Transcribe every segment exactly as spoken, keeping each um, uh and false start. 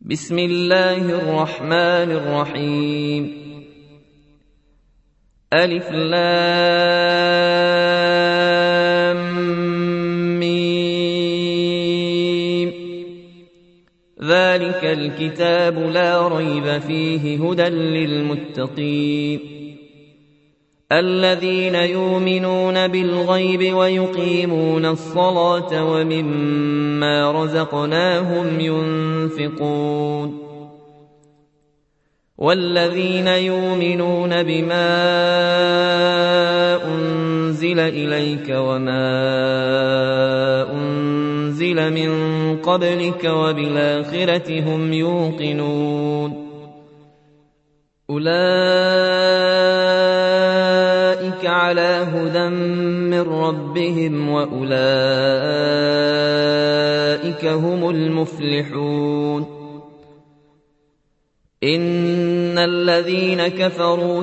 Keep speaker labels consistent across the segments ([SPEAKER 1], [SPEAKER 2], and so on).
[SPEAKER 1] بسم الله الرحمن الرحيم. ألف لام ميم. ذلك الكتاب لا ريب فيه هدى للمتقين الذين يؤمنون بالغيب ويقيمون الصلاة ومما رزقناهم ينفقون والذين يؤمنون بما أنزل إليك وما أنزل من قبلك وبالآخرة هم يوقنون أولئك على هدى من ربهم وأولئك هم المفلحون. إن الذين كفروا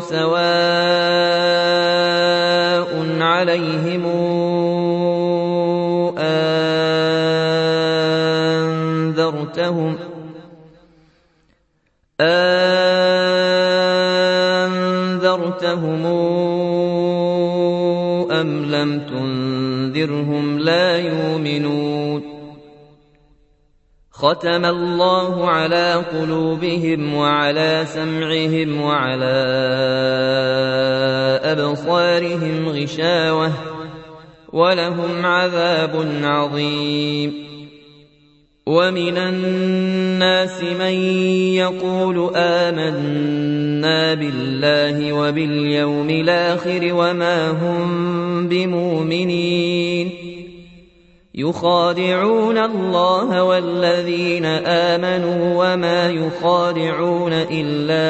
[SPEAKER 1] سواء عليهم أنذرتهم أنذرتهم أم لم تنذرهم لا يؤمنون. ختم الله على قلوبهم وعلى سمعهم وعلى أبصارهم غشاوة ولهم عذاب عظيم. ومن الناس من يقول آمنا بالله وباليوم الآخر وما هم بمؤمنين يخادعون الله والذين آمنوا وما يخادعون إلا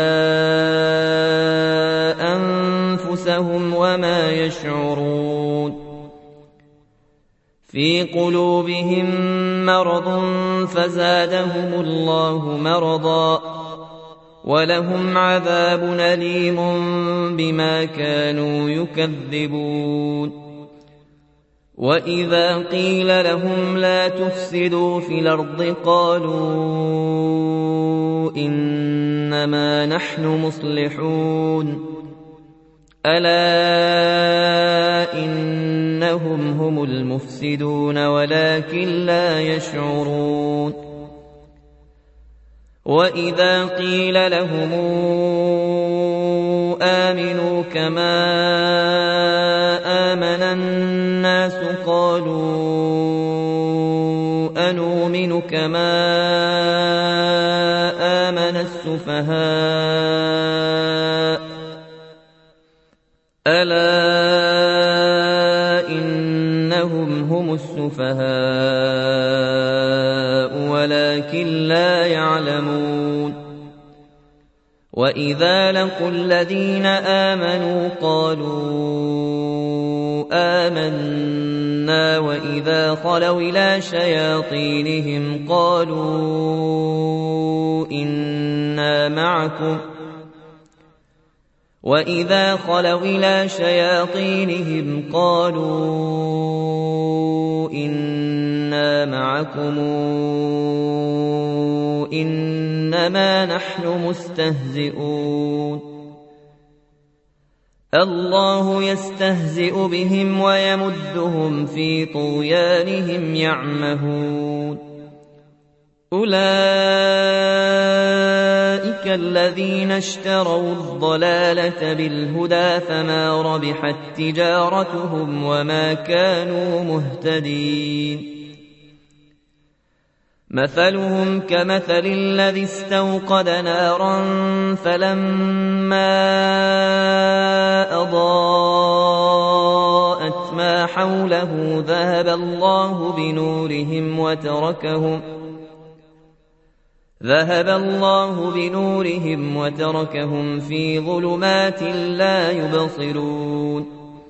[SPEAKER 1] أنفسهم وما يشعرون. في قلوبهم مرض فزادهم الله مرضا ولهم عذاب أليم بما كانوا يكذبون. وإذا قيل لهم لا تفسدوا في الأرض قالوا إنما نحن مصلحون ألا إنهم هم المفسدون ولكن لا يشعرون. وإذا قيل لهم آمنوا كما آمن الناس قالوا أنؤمن كما آمن السفهاء ألا إنهم هم السفهاء ولكن لا يعلمون. وإذا لقوا الذين آمنوا قالوا آمنا وإذا خلوا إلى شياطينهم قالوا إنا معكم وإذا خلوا إلى شياطينهم قالوا إنا معكم إنما نحن مستهزئون. الله يستهزئ بهم ويمدهم في طغيانهم يعمهون. أولئك الذين اشتروا الضلالة بالهدى فما ربحت تجارتهم وما كانوا مهتدين. مثلهم كمثل الذي استوقد نارا فلما أضاءت ما حوله ذهب الله بنورهم وتركهم ذهب الله بنورهم وتركهم في ظلمات لا يبصرون.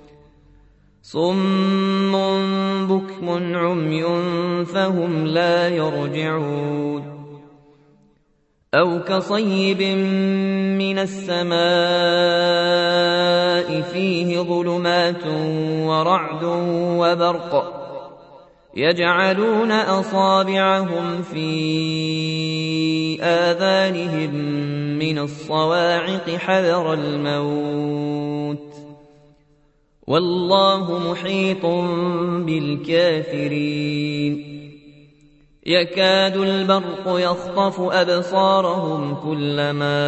[SPEAKER 1] صم بكم عمي فهم لا يرجعون. أو كصيب من السماء فيه ظلمات ورعد وبرق يجعلون أصابعهم في آذانهم من الصواعق حذر الموت والله محيط بالكافرين يكاد البرق يخطف أبصارهم كلما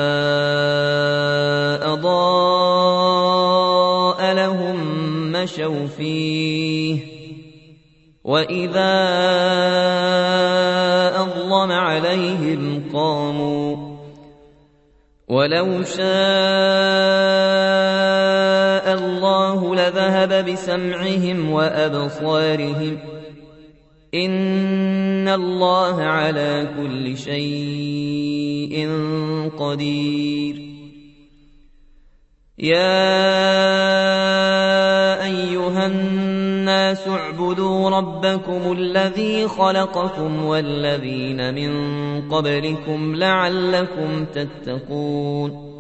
[SPEAKER 1] أضاء لهم مشوا فيه وإذا أظلم عليهم قاموا ولو شاء الله لذهب بسمعهم وأبصارهم إن الله على كل شيء قدير يا أيها الناس اعبدوا ربكم الذي خلقكم والذين من قبلكم لعلكم تتقون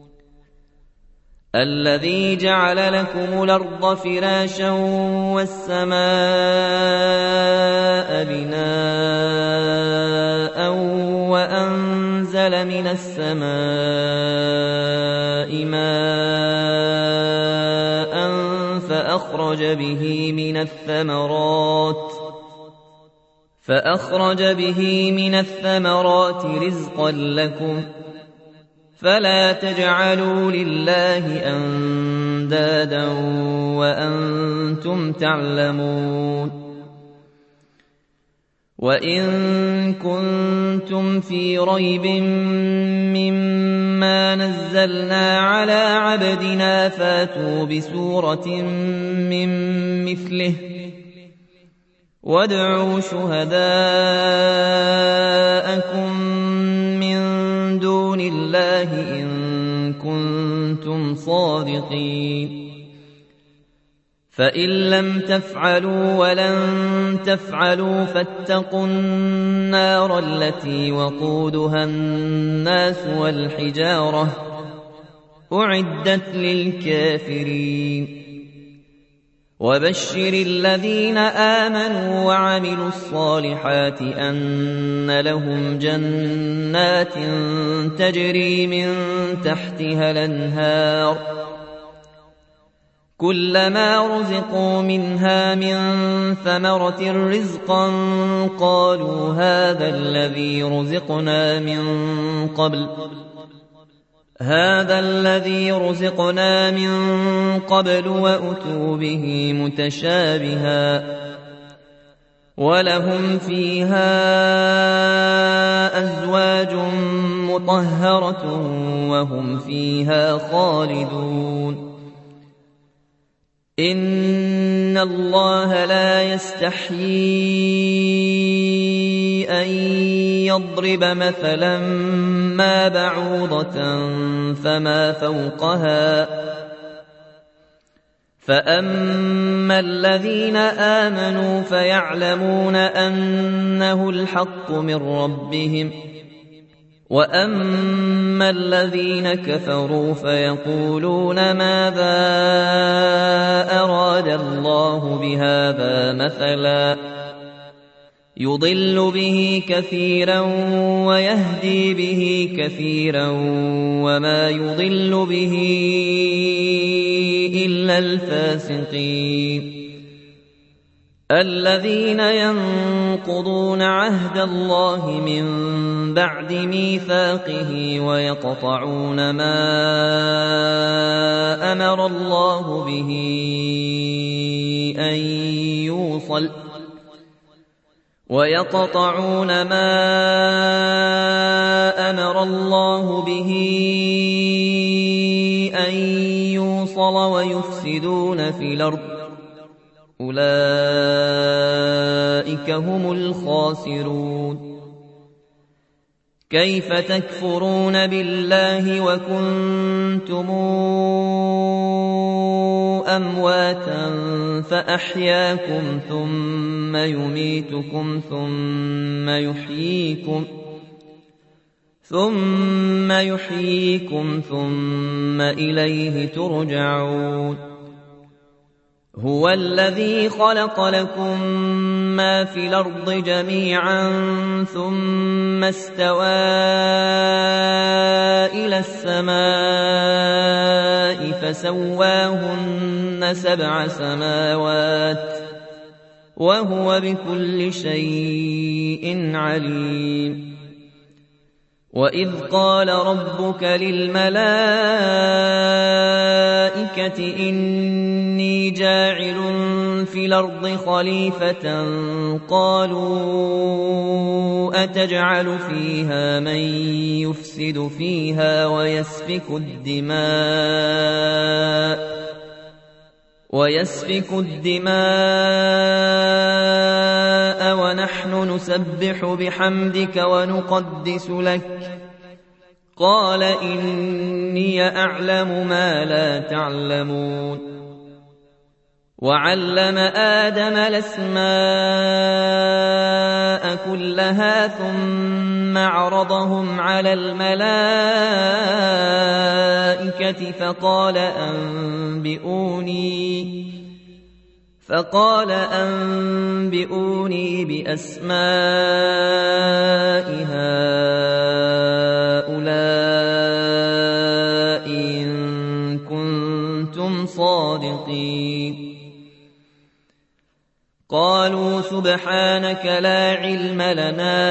[SPEAKER 1] الذي جعل لكم الأرض فراشا والسماء بناء وأنزل من السماء ماء فأخرج به من الثمرات فأخرج به من الثمرات رزقا لكم فلا تجعلوا لله أندادا وأنتم تعلمون وإن كنتم في ريب مما نزلنا على عبدنا فاتوا بسورة من مثله وادعوا شهداءكم من دون الله إن كنتم صادقين فإن لم تفعلوا ولن تفعلوا فاتقوا النار التي وقودها الناس والحجارة أعدت للكافرين وبشر الذين آمنوا وعملوا الصالحات أن لهم جنات تجري من تحتها الأنهار كلما رزقوا منها من ثمرة رزقا قالوا هذا الذي رزقنا من قبل هذا الذي رزقنا من قبل وأتوا به متشابها ولهم فيها أزواج مطهرة وهم فيها خالدون إن الله لا يستحيي أن يضرب مثلا ما بعوضة فما فوقها فأما الذين آمنوا فيعلمون أنه الحق من ربهم وأما الذين كفروا فيقولون ماذا أراد الله بهذا مثلا يضل به كثيرا ويهدي به كثيرا وما يضل به إلا الفاسقين الذين ينقضون عهد الله من بعد ميثاقه ويقطعون ما أمر الله به أن يوصل ويقطعون ما أمر الله به أن يوصل ويفسدون في الأرض أولئك هم الخاسرون كيف تكفرون بالله وكنتم أمواتا فأحياكم ثم يميتكم ثم يحييكم ثم يحييكم ثم إليه ترجعون هو الذي خلق لكم ما في الأرض جميعا ثم استوى إلى السماء فسواهن سبع سماوات وهو بكل شيء عليم وإذ قال ربك للملائكة إني جاعل في الأرض خليفة قالوا أتجعل فيها من يفسد فيها ويسفك الدماء ويسفك الدماء ونحن نسبح بحمدك ونقدس لك قال إني أعلم ما لا تعلمون وعلم آدم الأسماء كلها ثم عرضهم على الملائكة فقال أنبئوني فقال أنبئوني بأسماء هؤلاء إن كنتم صادقين قالوا سبحانك لا علم لنا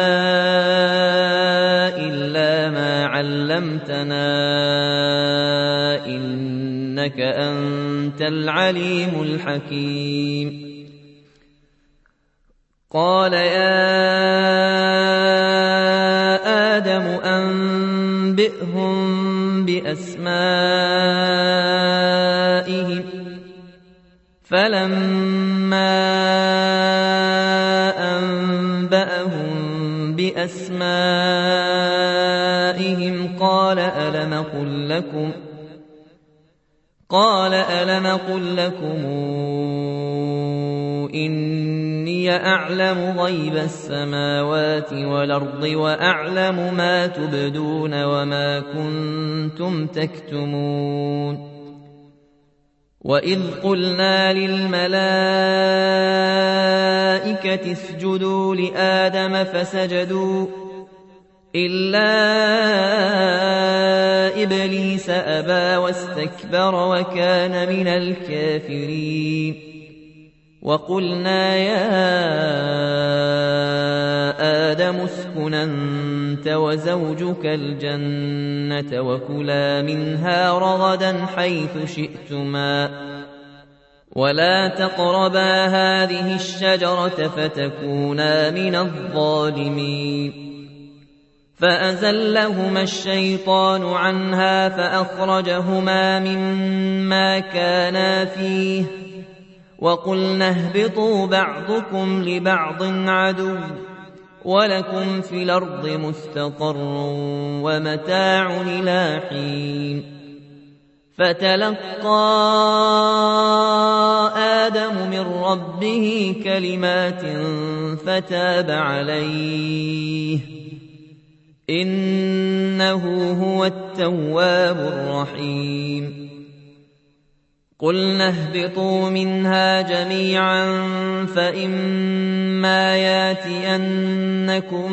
[SPEAKER 1] إلا ما علمتنا إنك أنت العليم الحكيم قال يا آدم أنبئهم بأسمائهم فلما أنبأهم بأسمائهم قال ألم أقل لكم قال ألم أقل لكم إني أعلم غيب السماوات والأرض وأعلم ما تبدون وما كنتم تكتمون وإذ قلنا للملائكة اسجدوا لآدم فسجدوا إلا إبليس أبى واستكبر وكان من الكافرين وقلنا يا آدم اسكن أنت وزوجك الجنة وكلا منها رغدا حيث شئتما ولا تقربا هذه الشجرة فتكونا من الظالمين فأزلهما الشيطان عنها فأخرجهما مما كانا فيه وقلنا اهبطوا بعضكم لبعض عدو ولكم في الأرض مستقر ومتاع إلى حين فتلقى آدم من ربه كلمات فتاب عليه إنه هو التواب الرحيم قلنا اهبطوا منها جميعا فإما ياتينكم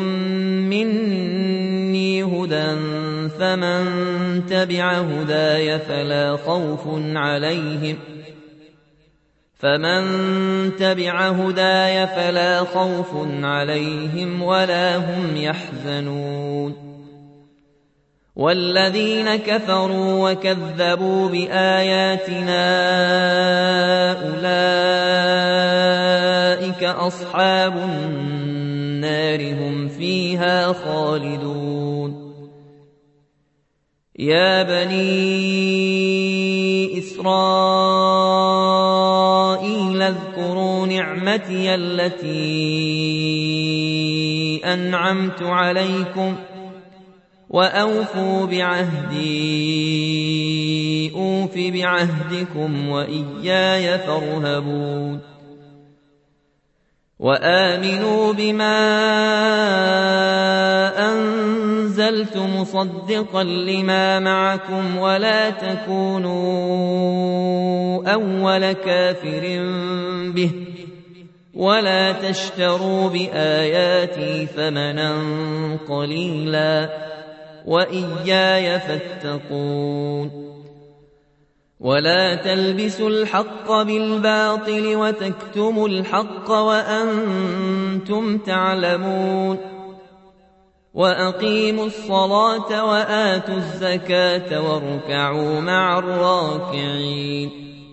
[SPEAKER 1] مني هدى فمن تبع هداي فلا خوف عليهم فمن تبع هداي فلا خوف عليهم ولا هم يحزنون والذين كفروا وكذبوا بآياتنا أولئك أصحاب النار هم فيها خالدون يا بني إسرائيل اذكروا نعمتي التي أنعمت عليكم وأوفوا بعهدي أوف بعهدكم وإياي فارهبون وآمنوا بما أنزل أرسلت مصدقا لما معكم ولا تكونوا أول كافر به ولا تشتروا بآياتي ثمنا قليلا وإياي فاتقون ولا تلبسوا الحق بالباطل وتكتموا الحق وأنتم تعلمون وأقيموا الصلاة وآتوا الزكاة واركعوا مع الراكعين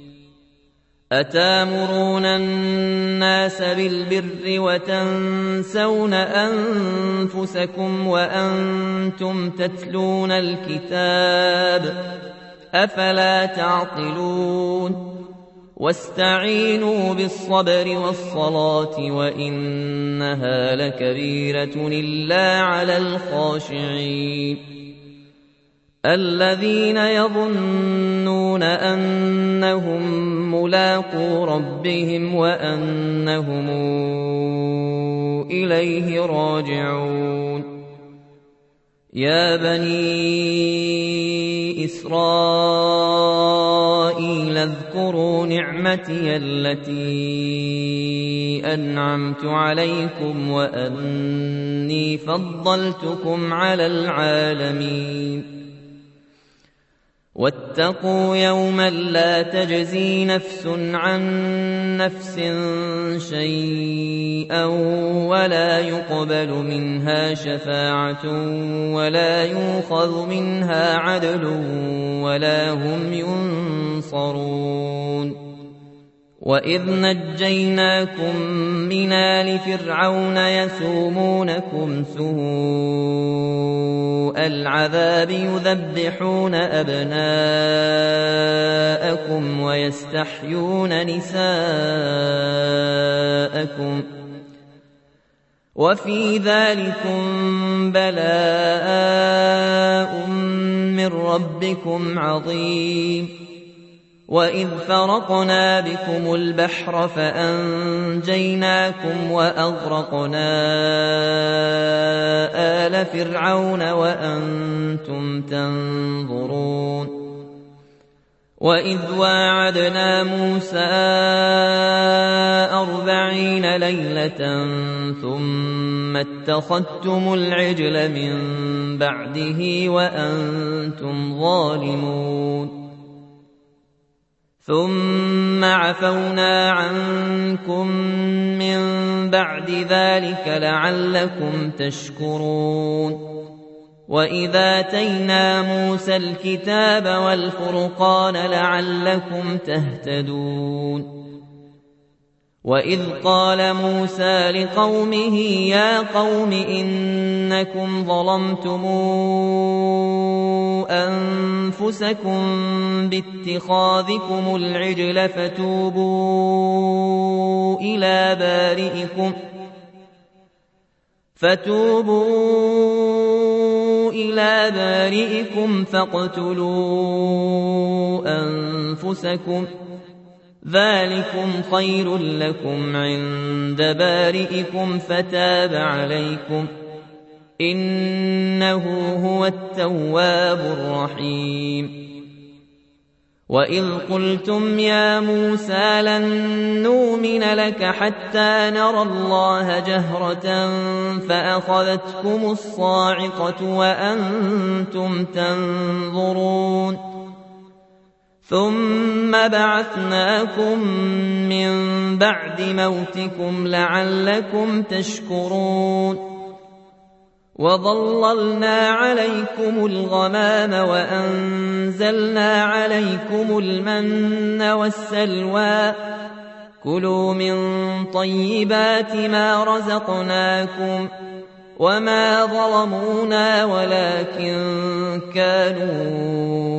[SPEAKER 1] أتامرون الناس بالبر وتنسون أنفسكم وأنتم تتلون الكتاب أفلا تعقلون واستعينوا بالصبر والصلاة وإنها لكبيرة إلا على الخاشعين الذين يظنون أنهم ملاقو ربهم وأنهم إليه راجعون يا بني إسرائيل اذكروا نعمتي التي أنعمت عليكم وأني فضلتكم على العالمين واتقوا يوما لا تجزي نفس عن نفس شيئا ولا يقبل منها شفاعة ولا يؤخذ منها عدل ولا هم ينصرون وإذ نجيناكم من آل فرعون يسومونكم سوء العذاب يذبحون أبناءكم ويستحيون نساءكم وفي ذلكم بلاء من ربكم عظيم وإذ فرقنا بكم البحر فأنجيناكم وأغرقنا آل فرعون وأنتم تنظرون وإذ واعدنا موسى أربعين ليلة ثم اتخذتم العجل من بعده وأنتم ظالمون ثم عفونا عنكم من بعد ذلك لعلكم تشكرون وإذا آتينا موسى الكتاب والفرقان لعلكم تهتدون وإذ قال موسى لقومه يا قوم إنكم ظلمتم أنفسكم باتخاذكم العجل فتوبوا إلى بارئكم فتوبوا إلى بارئكم فاقتلوا أنفسكم ذلكم خير لكم عند بارئكم فتاب عليكم إنه هو التواب الرحيم وإذ قلتم يا موسى لن نؤمن لك حتى نرى الله جهرة فأخذتكم الصاعقة وأنتم تنظرون ثم بعثناكم من بعد موتكم لعلكم تشكرون وظللنا عليكم الغمام وأنزلنا عليكم المن والسلوى كلوا من طيبات ما رزقناكم وما ظلمونا ولكن كانوا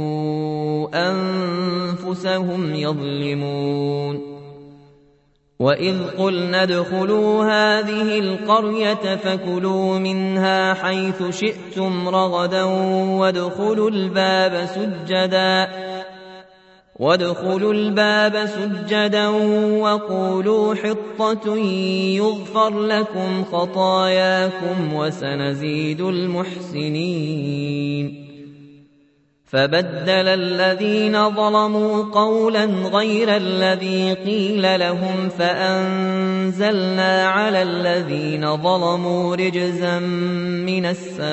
[SPEAKER 1] أنفسهم يظلمون وإذ قلنا ادخلوا هذه القرية فكلوا منها حيث شئتم رغدا وادخلوا الباب سجدا وادخلوا الباب سجدا وقولوا حطة يغفر لكم خطاياكم وسنزيد المحسنين. فبدل الذين ظلموا قولا غير الذي قيل لهم فأنزلنا على الذين ظلموا رجزا من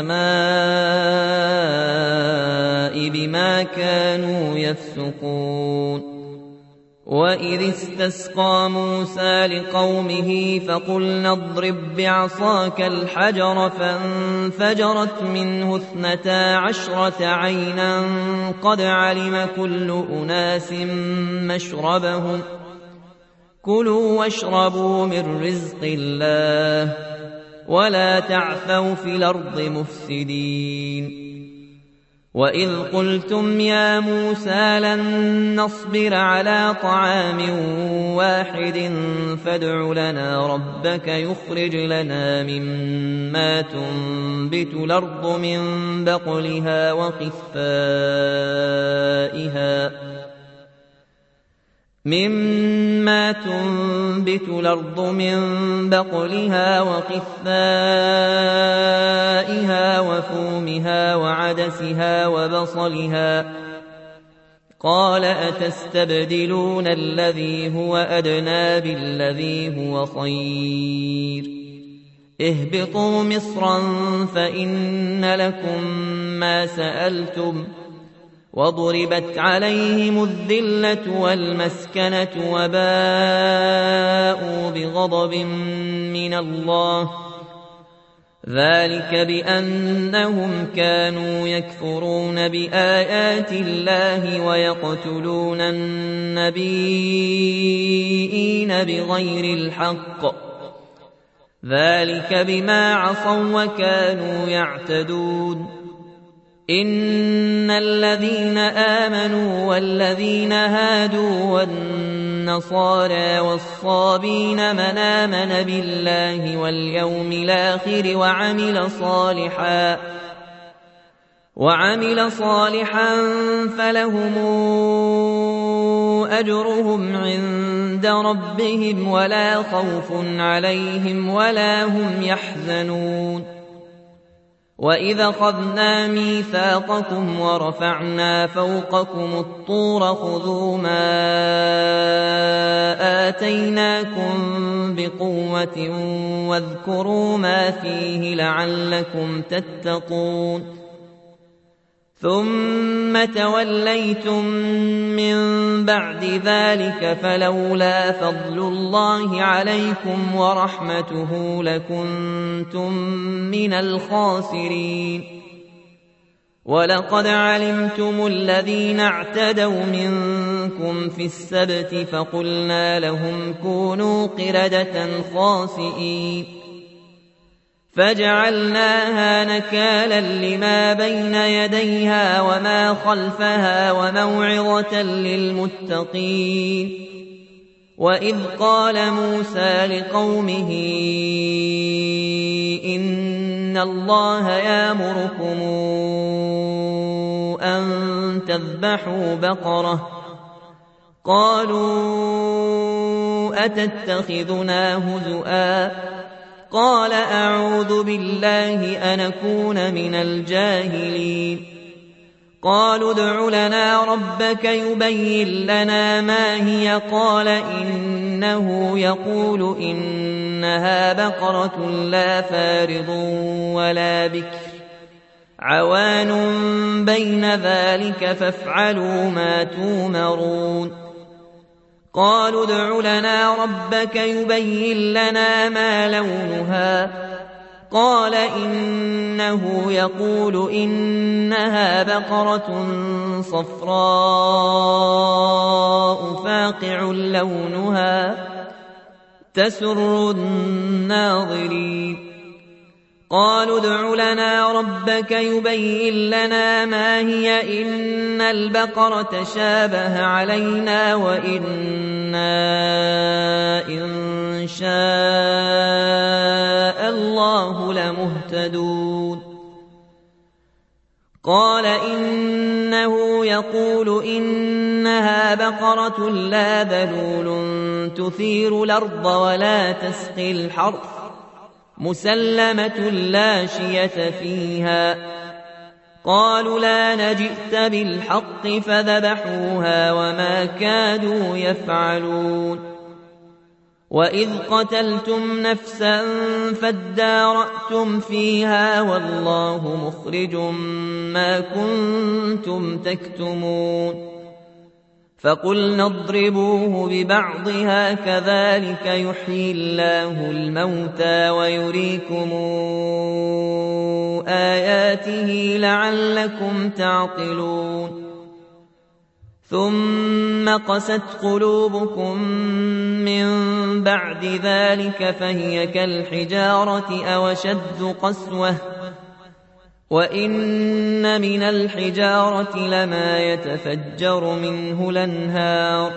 [SPEAKER 1] السماء بما كانوا يفسقون. وإذ استسقى موسى لقومه فقلنا اضرب بعصاك الحجر فانفجرت منه اثنتا عشرة عينا قد علم كل أناس مشربهم كلوا واشربوا من رزق الله ولا تعثوا في الأرض مفسدين. وإذ قلتم يا موسى لن نصبر على طعام واحد فادع لنا ربك يخرج لنا مما تنبت الأرض من بقلها وقثائها مما تنبت الأرض من بقلها وقثائها وفومها وعدسها وبصلها قال أتستبدلون الذي هو أدنى بالذي هو خير اهبطوا مصرا فإن لكم ما سألتم وضربت عليهم الذلة والمسكنة وباءوا بغضب من الله ذلك بأنهم كانوا يكفرون بآيات الله ويقتلون النبيين بغير الحق ذلك بما عصوا وكانوا يعتدون. إن الذين آمنوا والذين هادوا والنصارى والصابين من آمن بالله واليوم الآخر وعمل صالحا وعمل صالحا فلهم أجرهم عند ربهم ولا خوف عليهم ولا هم يحزنون. وإذا أخذنا ميثاقكم ورفعنا فوقكم الطور خذوا ما آتيناكم بقوة واذكروا ما فيه لعلكم تتقون. ثم توليتم من بعد ذلك فلولا فضل الله عليكم ورحمته لكنتم من الخاسرين. ولقد علمتم الذين اعتدوا منكم في السبت فقلنا لهم كونوا قردة خاسئين فجعلناها نكالا لما بين يديها وما خلفها وموعظة للمتقين. وإذ قال موسى لقومه إن الله يأمركم أن تذبحوا بقرة قالوا أتتخذنا هزؤا قال أعوذ بالله أن أكون من الجاهلين. قالوا ادع لنا ربك يبين لنا ما هي قال إنه يقول إنها بقرة لا فارض ولا بكر عوان بين ذلك فافعلوا ما تومرون. قالوا ادع لنا ربك يبين لنا ما لونها قال إنه يقول إنها بقرة صفراء فاقع لونها تسر الناظرين. قالوا ادع لنا ربك يبين لنا ما هي إن البقرة شابه علينا وإنا إن شاء الله لمهتدون. قال إنه يقول إنها بقرة لا ذلول تثير الأرض ولا تسقي الحرث مسلمة لا شية فيها. قالوا لا نجئت بالحق فذبحوها وما كادوا يفعلون. وإذ قتلتم نفسا فادارأتم فيها والله مخرج ما كنتم تكتمون. فقلنا اضربوه ببعضها كذلك يحيي الله الموتى ويريكم آياته لعلكم تعقلون. ثم قست قلوبكم من بعد ذلك فهي كالحجارة أو أشد قسوة وإن من الحجارة لما يتفجر منه الأنهار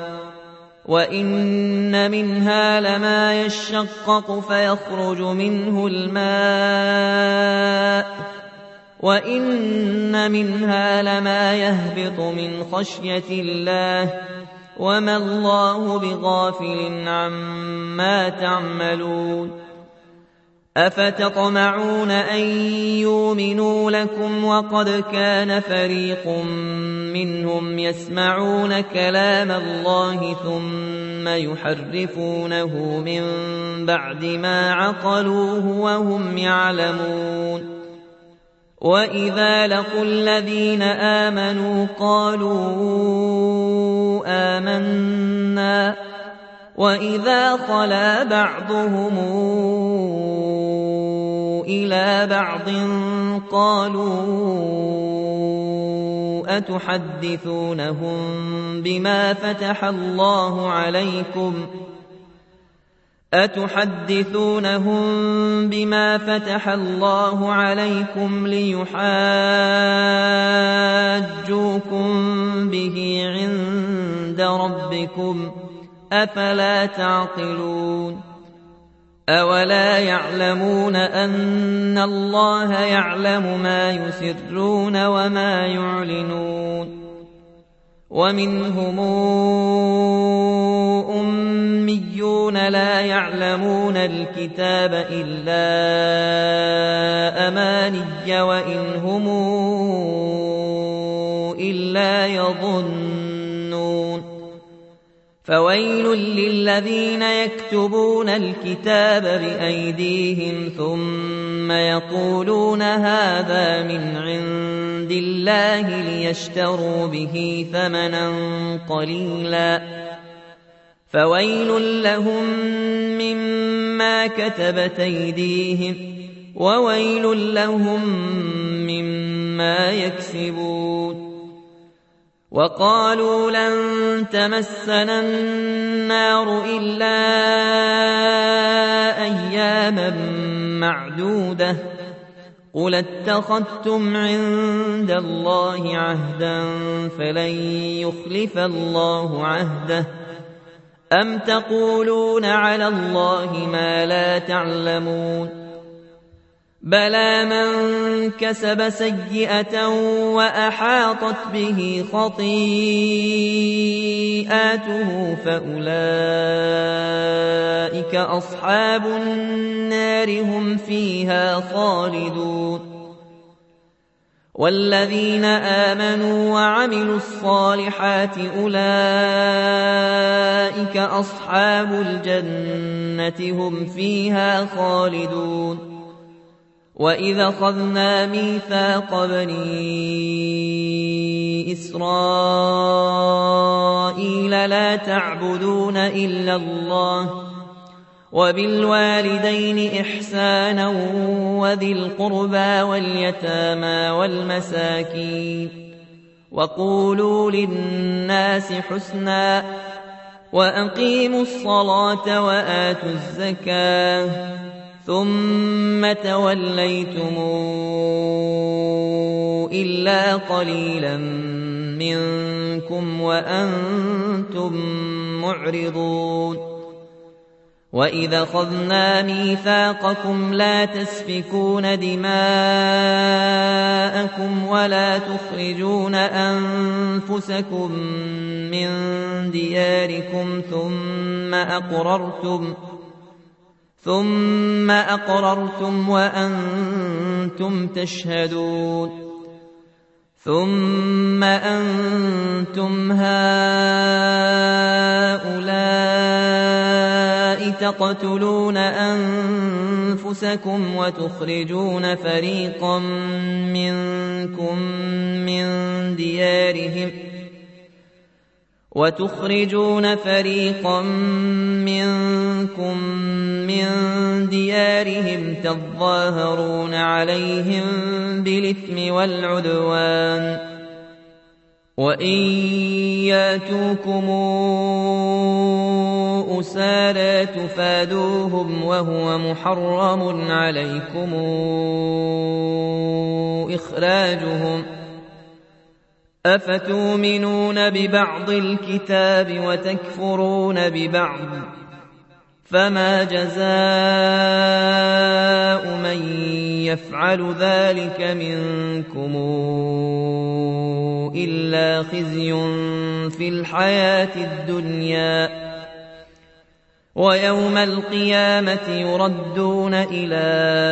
[SPEAKER 1] وإن منها لما يشقق فيخرج منه الماء وإن منها لما يهبط من خشية الله وما الله بغافل عما تعملون. أفتطمعون أن يؤمنوا لكم وقد كان فريق منهم يسمعون كلام الله ثم يحرفونه من بعد ما عقلوه وهم يعلمون. وإذا لقوا الذين آمنوا قالوا آمنا وإذا خلا بعضهم إلى بعض قالوا أتحدثونهم بما فتح الله عليكم أتحدثونهم بما فتح الله عليكم ليحاجوكم به عند ربكم أفلا تعقلون. أولا يعلمون أن الله يعلم ما يسرون وما يعلنون. ومنهم أميون لا يعلمون الكتاب إلا أماني وإن هم إلا يظنون. فويل للذين يكتبون الكتاب بأيديهم ثم يقولون هذا من عند الله ليشتروا به ثمنا قليلا فويل لهم مما كتبت أيديهم وويل لهم مما يكسبون. وقالوا لن تمسنا النار إلا أياما معدودة قل اتخذتم عند الله عهدا فلن يخلف الله عهده أم تقولون على الله ما لا تعلمون. بلى من كسب سيئة وأحاطت به خطيئاته فأولئك أصحاب النار هم فيها خالدون. والذين آمنوا وعملوا الصالحات أولئك أصحاب الجنة هم فيها خالدون. وإذا أخذنا ميثاق بني إسرائيل لا تعبدون إلا الله وبالوالدين إحسانا وذي القربى واليتامى والمساكين وقولوا للناس حسنا وأقيموا الصلاة وآتوا الزكاة ثم توليتم إلا قليلا منكم وأنتم معرضون. وإذا أخذنا ميثاقكم لا تسفكون دماءكم أبناءكم ولا تخرجون أنفسكم من دياركم ثم أقررتم ثم أقررتم وأنتم تشهدون ثم أنتم هؤلاء تقتلون أنفسكم وتخرجون فريقا منكم من ديارهم وتخرجون فريقا منكم من ديارهم تظاهرون عليهم بالإثم والعدوان وإن ياتوكم أسارى تفادوهم وهو محرم عليكم إخراجهم أفتؤمنون ببعض الكتاب وتكفرون ببعض فما جزاء من يفعل ذلك منكم إلا خزي في الحياة الدنيا ويوم القيامة يردون إلى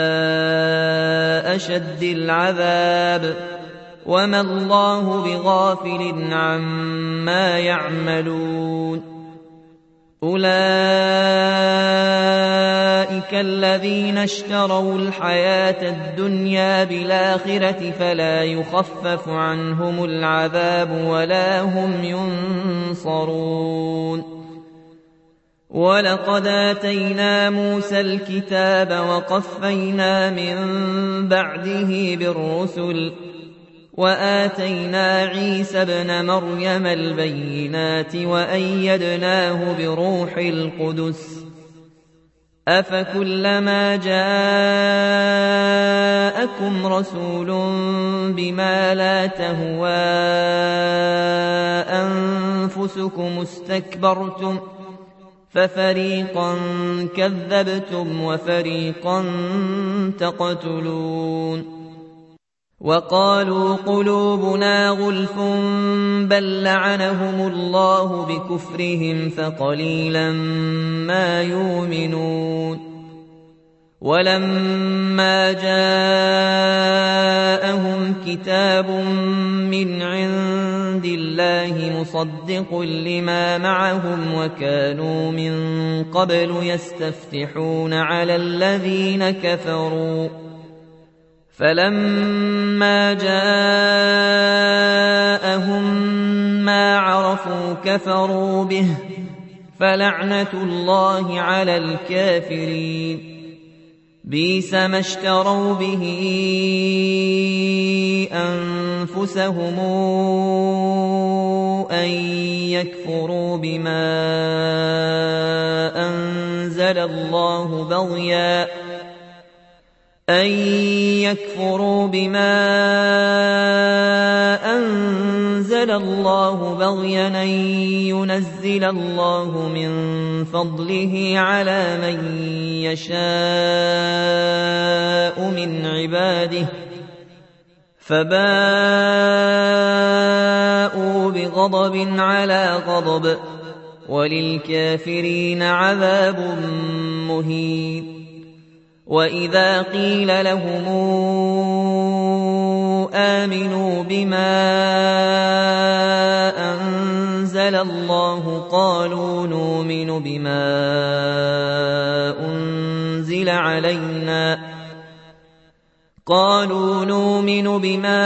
[SPEAKER 1] أشد العذاب وما الله بغافل عما يعملون أولئك الذين اشتروا الحياة الدنيا بالآخرة فلا يخفف عنهم العذاب ولا هم ينصرون ولقد آتينا موسى الكتاب وقفينا من بعده بالرسل وآتينا عيسى ابن مريم البينات وأيدناه بروح القدس أفكلما جاءكم رسول بما لا تهوى أنفسكم استكبرتم ففريقا كذبتم وفريقا تقتلون وقالوا قلوبنا غلف بل لعنهم الله بكفرهم فقليلا ما يؤمنون ولما جاءهم كتاب من عند الله مصدق لما معهم وكانوا من قبل يستفتحون على الذين كفروا فلما جاءهم ما عرفوا كفروا به فلعنة الله على الكافرين بئس ما اشتروا به أنفسهم أن يكفروا بما أنزل الله بغيا أن يكفروا بما أنزل الله بغيا أن ينزل الله من فضله على من يشاء من عباده فباءوا بغضب على غضب وللكافرين عذاب مهين وإذا قيل لهم آمنوا بما أنزل الله قالوا نؤمن بما أنزل علينا قالوا نؤمن بما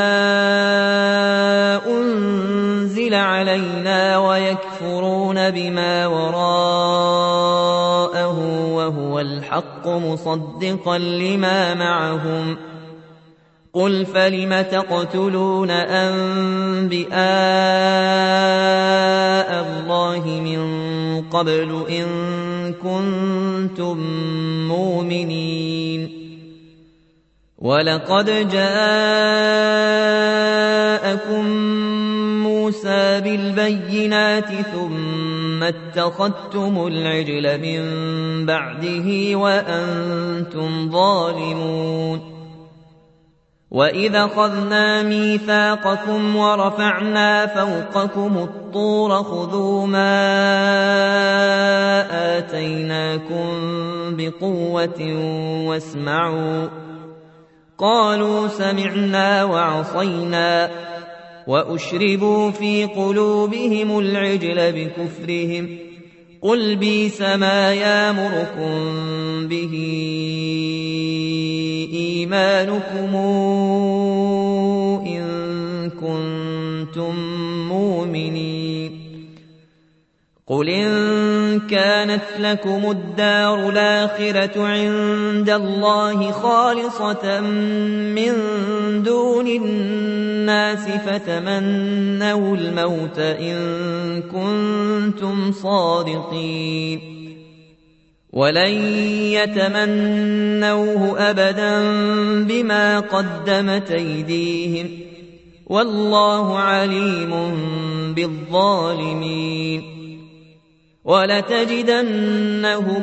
[SPEAKER 1] أنزل علينا ويكفرون بما وراءه وهو الحق مصدقا لما معهم قل فلم تقتلون أنبياء الله من قبل إن كنتم مؤمنين ولقد جاءكم موسى بالبينات ثم اتخذتم العجل من بعده وأنتم ظالمون وَإِذْ أَخَذْنَا مِيثَاقَكُمْ وَرَفَعْنَا فَوْقَكُمُ الطُّورَ خُذُوا مَا آتَيْنَاكُمْ بِقُوَّةٍ وَاسْمَعُوا قَالُوا سَمِعْنَا وَعَصَيْنَا وَأُشْرِبُوا فِي قُلُوبِهِمُ الْعِجْلَ بِكُفْرِهِمْ قُلْ بِئْسَ مَا يَأْمُرُكُم بِهِ إِيمَانُكُمْ إِن كُنتُم مُّؤْمِنِينَ قُلْ إِن كَانَتْ لَكُمُ الدَّارُ الْآخِرَةُ عِندَ اللَّهِ خَالِصَةً مِّن دُونِ النَّاسِ فَتَمَنَّوُا الْمَوْتَ إِن كُنتُمْ صَادِقِينَ وَلَن يَتَمَنَّوْهُ أَبَدًا بِمَا قَدَّمَتْ أَيْدِيهِمْ وَاللَّهُ عَلِيمٌ بِالظَّالِمِينَ وَلَتَجِدَنَّهُمْ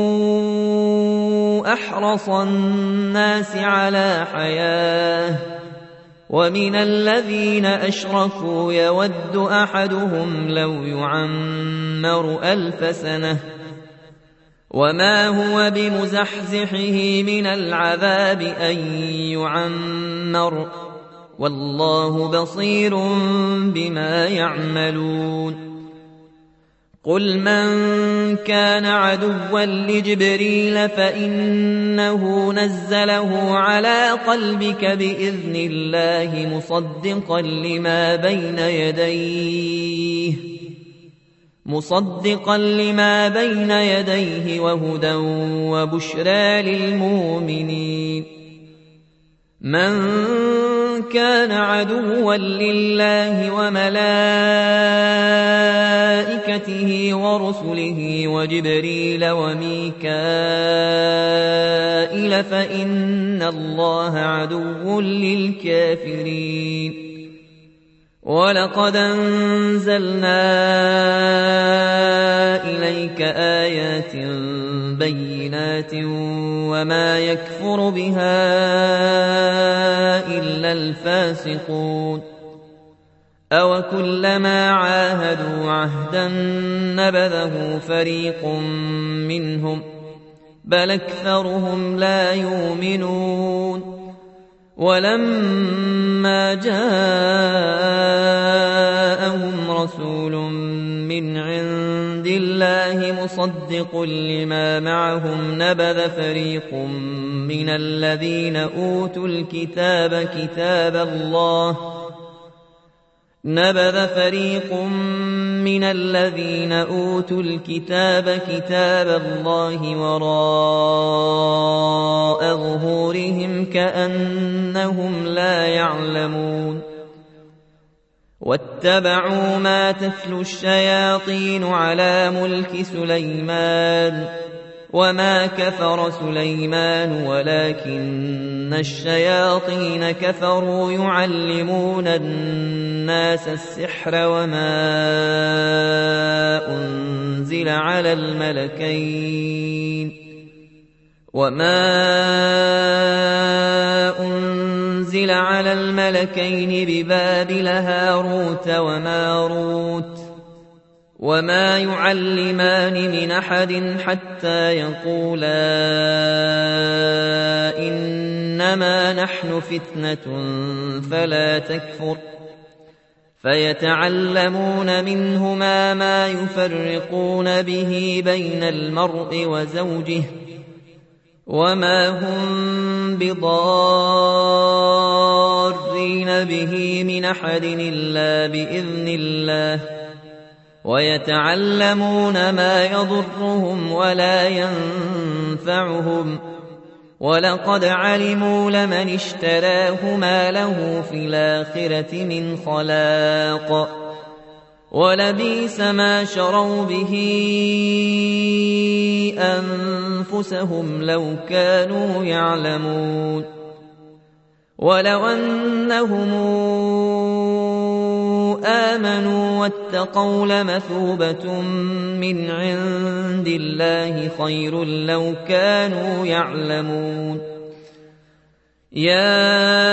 [SPEAKER 1] أَحْرَصَ النَّاسِ عَلَىٰ حَيَاةٍ وَمِنَ الَّذِينَ أَشْرَكُوا يَوَدُّ أَحَدُهُمْ لَوْ يُعَمَّرُ أَلْفَ سَنَةٍ وَمَا هُوَ بِمُزَحْزِحِهِ مِنَ الْعَذَابِ أَن يُعَمَّرَ وَاللَّهُ بَصِيرٌ بِمَا يَعْمَلُونَ قُلْ مَن كَانَ عَدُوًّا لِّجِبْرِيلَ فَإِنَّهُ نَزَّلَهُ عَلَىٰ قَلْبِكَ بِإِذْنِ اللَّهِ مُصَدِّقًا لِّمَا بَيْنَ يَدَيْهِ مُصَدِّقًا لِّمَا بَيْنَ يَدَيْهِ وَهُدًى وَبُشْرَىٰ لِلْمُؤْمِنِينَ مَن كَانَ عَدُوًّا لِّلَّهِ وَمَلَائِكَتِهِ وَرُسُلِهِ وَجِبْرِيلَ وَمِيكَائِيلَ فَإِنَّ اللَّهَ عَدُوٌّ لِّلْكَافِرِينَ وَلَقَدْ أَنزَلْنَا إِلَيْكَ آيَاتٍ بَيِّنَاتٍ وَمَا يَكْفُرُ بِهَا إِلَّا الْفَاسِقُونَ أَوَكُلَّمَا عَاهَدُوا عَهْدًا نَّبَذَهُ فَرِيقٌ مِّنْهُم بَلْ أَكْثَرُهُمْ لَا يُؤْمِنُونَ وَلَمَّا جَاءَهُمْ رَسُولٌ مِّنْ عِندِ اللَّهِ مُصَدِّقٌ لِّمَا مَعَهُمْ نَبَذَ فَرِيقٌ مِّنَ الَّذِينَ أُوتُوا الْكِتَابَ كِتَابَ اللَّهِ نبذ فريق من الذين أوتوا الكتاب كتاب الله وراء ظهورهم كأنهم لا يعلمون واتبعوا ما تتلو الشياطين على ملك سليمان وما كفر سليمان ولكن الشياطين كفروا يعلمون الناس السحر وما أنزل على الملكين وما أنزل على الملكين ببابل هاروت وماروت وما يعلمان من أحد حتى يقولا إنما نحن فتنة فلا تكفر فيتعلمون منهما ما يفرقون به بين المرء وزوجه وما هم بضارين به من أحد إلا بإذن الله ويتعلمون ما يضرهم ولا ينفعهم ولقد علموا لمن اشتراه ما له في الآخرة من خلاق ولبئس ما شروا به أنفسهم لو كانوا يعلمون ولو أنهم آمنوا واتقوا لمثوبة من عند الله خير لو كانوا يعلمون يا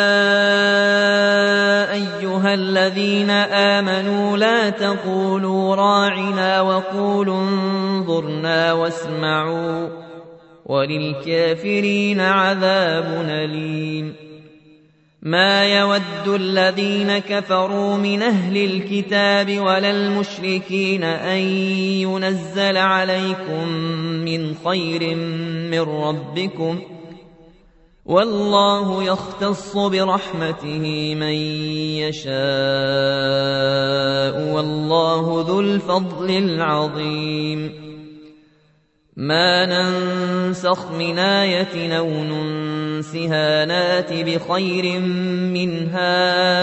[SPEAKER 1] أيها الذين آمنوا لا تقولوا راعنا وقولوا انظرنا واسمعوا وللكافرين عذاب أليم. ما يود الذين كفروا من أهل الكتاب ولا المشركين أن ينزل عليكم من خير من ربكم، والله يختص برحمته من يشاء والله ذو الفضل العظيم. ما ننسخ من آية أو ننسها نات بخير منها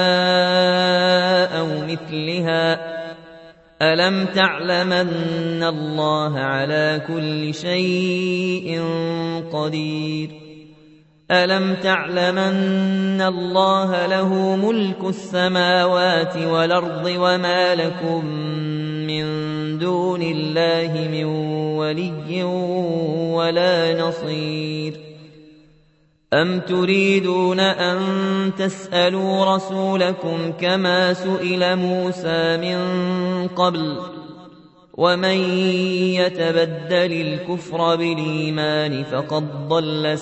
[SPEAKER 1] أو مثلها. ألم تعلم أن الله على كل شيء قدير؟ ألم تعلم أن الله له ملك السماوات والأرض وما لكم من دون الله من ولي ولا نصير؟ أم تريدون أن تسألوا رسولكم كما سئل موسى من قبل؟ ومن يتبدل الكفر بالإيمان فقد ضل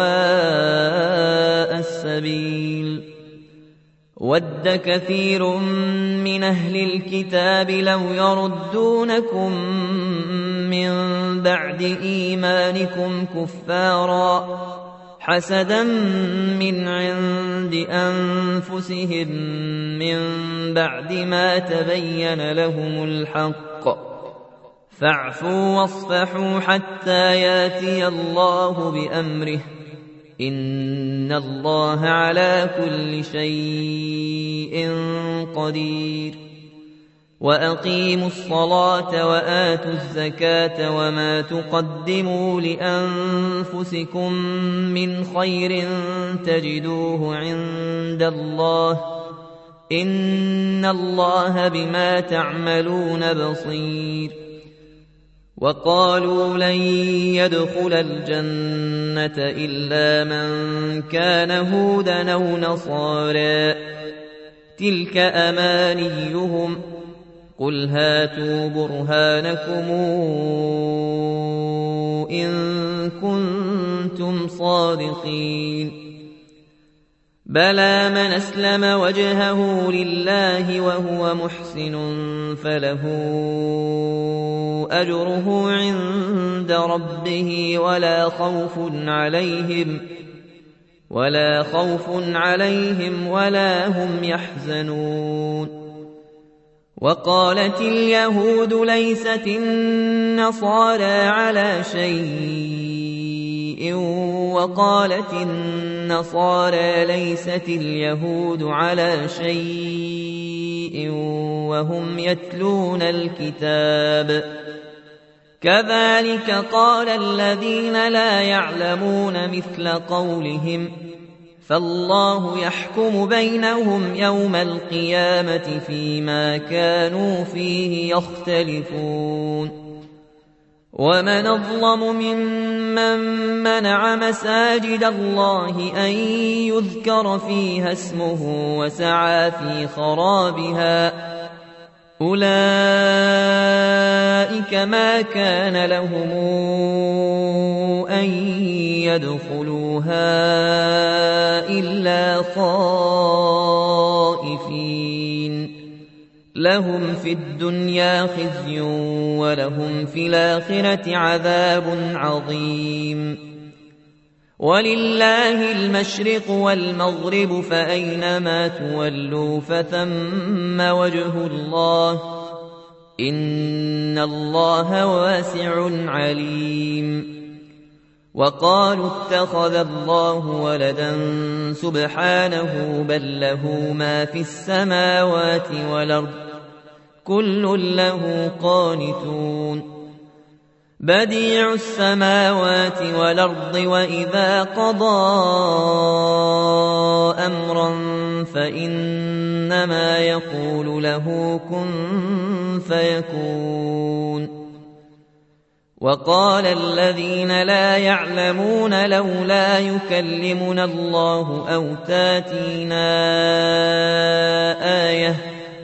[SPEAKER 1] سواء السبيل. ود كثير من أهل الكتاب لو يردونكم من بعد إيمانكم كفارا حسدا من عند أنفسهم من بعد ما تبين لهم الحق، فاعفوا واصفحوا حتى ياتي الله بأمره، إن الله على كل شيء قدير. وأقيموا الصلاة وآتوا الزكاة وما تقدموا لأنفسكم من خير تجدوه عند الله، إن الله بما تعملون بصير. وقالوا لن يدخل الجنة إلا من كان هودا أو نصارى، تلك أمانيهم، قل هاتوا برهانكم إن كنتم صادقين. بلى من أسلم وجهه لله وهو محسن فله أجره عند ربه ولا خوف عليهم ولا خوف عليهم ولا هم يحزنون. وقالت اليهود ليست النصارى على شيء وقالت النصارى ليست اليهود على شيء وهم يتلون الكتاب، كذلك قال الذين لا يعلمون مثل قولهم، فالله يحكم بينهم يوم القيامة فيما كانوا فيه يختلفون. ومن أظلم ممن منع مساجد الله أن يذكر فيها اسمه وسعى في خرابها، أولئك ما كان لهم أن يدخلوها إلا خائفين، لهم في الدنيا خزي ولهم في الآخرة عذاب عظيم. ولله المشرق والمغرب فأينما تولوا فثم وجه الله، إن الله واسع عليم. وقالوا اتخذ الله ولدا سبحانه بل له ما في السماوات والأرض كل له قانتون. بديع السماوات والأرض وإذا قضى أمرا فإنما يقول له كن فيكون. وقال الذين لا يعلمون لولا يكلمنا الله أو تاتينا آية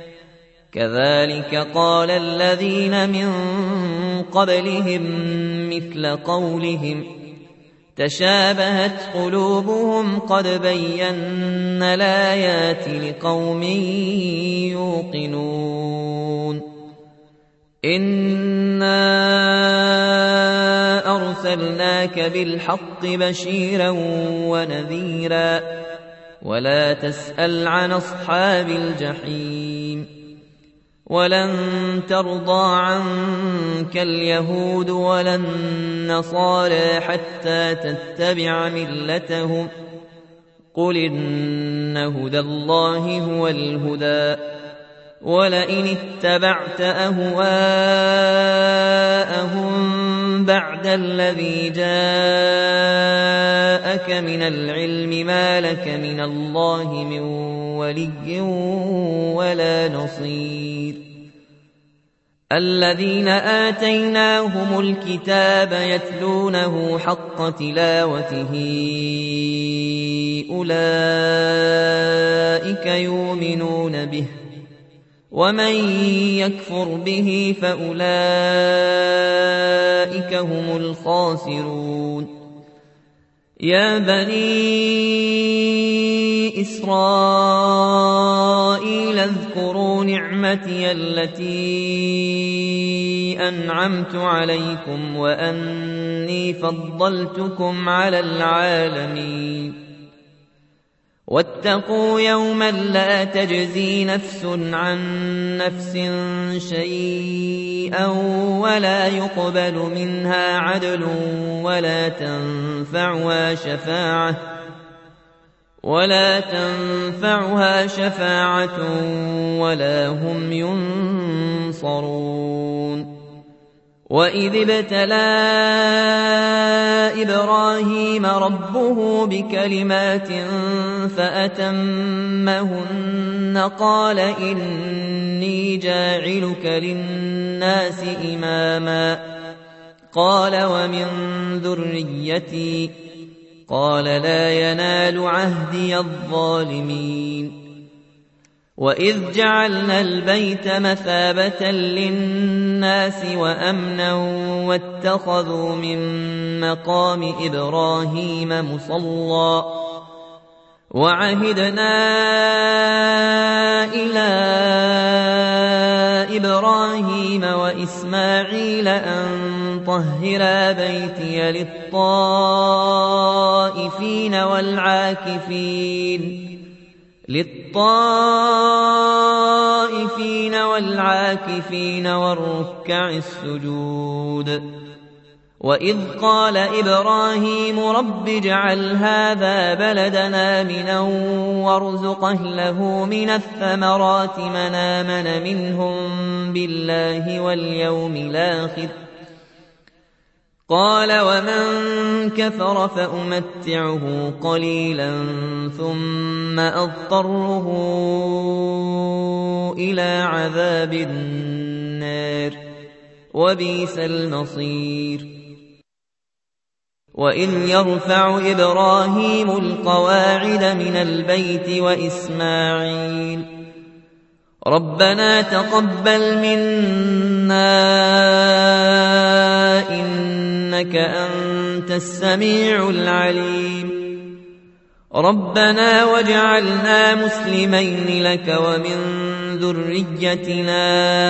[SPEAKER 1] كذلك قال الذين من قبلهم مثل قولهم تشابهت قلوبهم قد بينا الآيات لقوم يوقنون إنا أرسلناك بالحق بشيرا ونذيرا ولا تسأل عن أصحاب الجحيم ولن ترضى عنك اليهود ولا النصارى حتى تتبع ملتهم قل إن هدى الله هو الهدى ولئن اتبعت أهواءهم بعد الذي جاءك من العلم ما لك من الله من ولي ولا نصير الذين آتيناهم الكتاب يتلونه حق تلاوته أولئك يؤمنون به ومن يكفر به فأولئك هم الخاسرون يا بني إسرائيل اذكروا نعمتي التي أنعمت عليكم وأني فضلتكم على العالمين واتقوا يوما لا تجزي نفس عن نفس شيئا ولا يقبل منها عدل ولا تنفعها شفاعة ولا تنفعها شفاعة ولا هم ينصرون وإذ ابتلى إبراهيم ربه بكلمات فأتمهن قال إني جاعلك للناس إماما قال ومن ذريتي قال لا ينال عهدي الظالمين وإذ جعلنا البيت مثابة للناس وأمنا واتخذوا من مقام إبراهيم مصلى وعهدنا إلى إبراهيم وإسماعيل أن طهرا بيتي للطائفين والعاكفين للطائفين والعاكفين والركع السجود وإذ قال إبراهيم رب اجعل هذا بلدنا آمنا وارزق أهله من الثمرات من آمن منهم بالله واليوم الآخر قال ومن كفر فأمتعه قليلا ثم أضطره إلى عذاب النار وبئس المصير وإذ يرفع إبراهيم القواعد من البيت وإسماعيل ربنا تقبل منا إنك أنت السميع العليم ربنا واجعلنا مسلمين لك ومن ذريتنا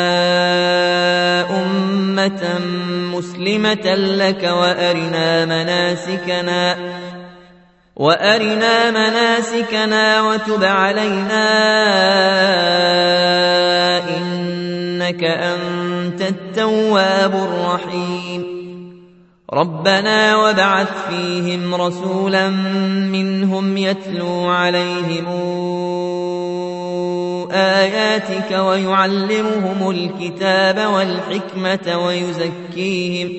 [SPEAKER 1] أمة مسلمة لك وأرنا مناسكنا وأرنا مناسكنا وتب علينا إنك أنت التواب الرحيم ربنا وابعث فيهم رسولا منهم يتلو عليهم آياتك ويعلمهم الكتاب والحكمة ويزكيهم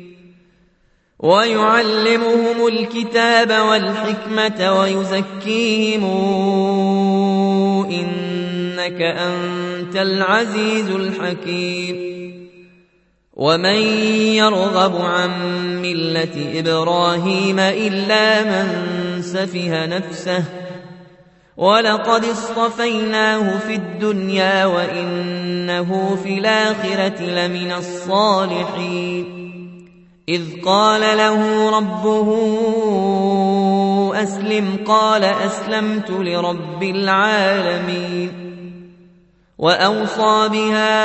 [SPEAKER 1] ويعلمهم الكتاب والحكمة ويزكيهم إنك أنت العزيز الحكيم ومن يرغب عن ملة إبراهيم إلا من سفه نفسه ولقد اصطفيناه في الدنيا وإنه في الآخرة لمن الصالحين إذ قال له ربه أسلم قال أسلمت لرب العالمين وأوصى بها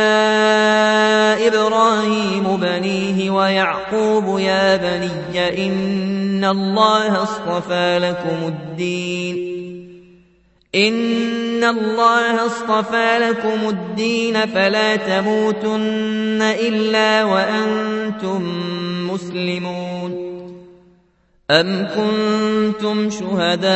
[SPEAKER 1] إبراهيم بنيه ويعقوب يا بني إن الله اصطفى لكم الدين إن الله اصطفى لكم الدين فلا تموتن إلا وأنتم مسلمون أم كنتم شهداء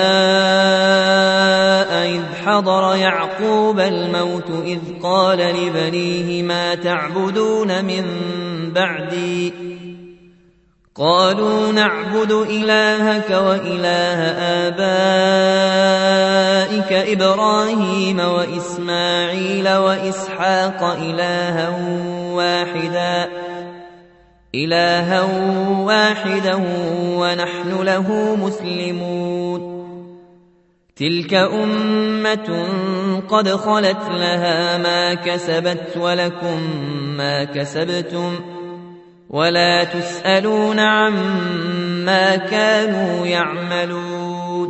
[SPEAKER 1] إذ حضر يعقوب الموت إذ قال لبنيه ما تعبدون من بعدي قالوا نعبد إلهك وإله آبائك إبراهيم وإسماعيل وإسحاق إلها واحدا إلها واحدا ونحن له مسلمون تلك أمة قد خلت لها ما كسبت ولكم ما كسبتم ولا تسألون عما كانوا يعملون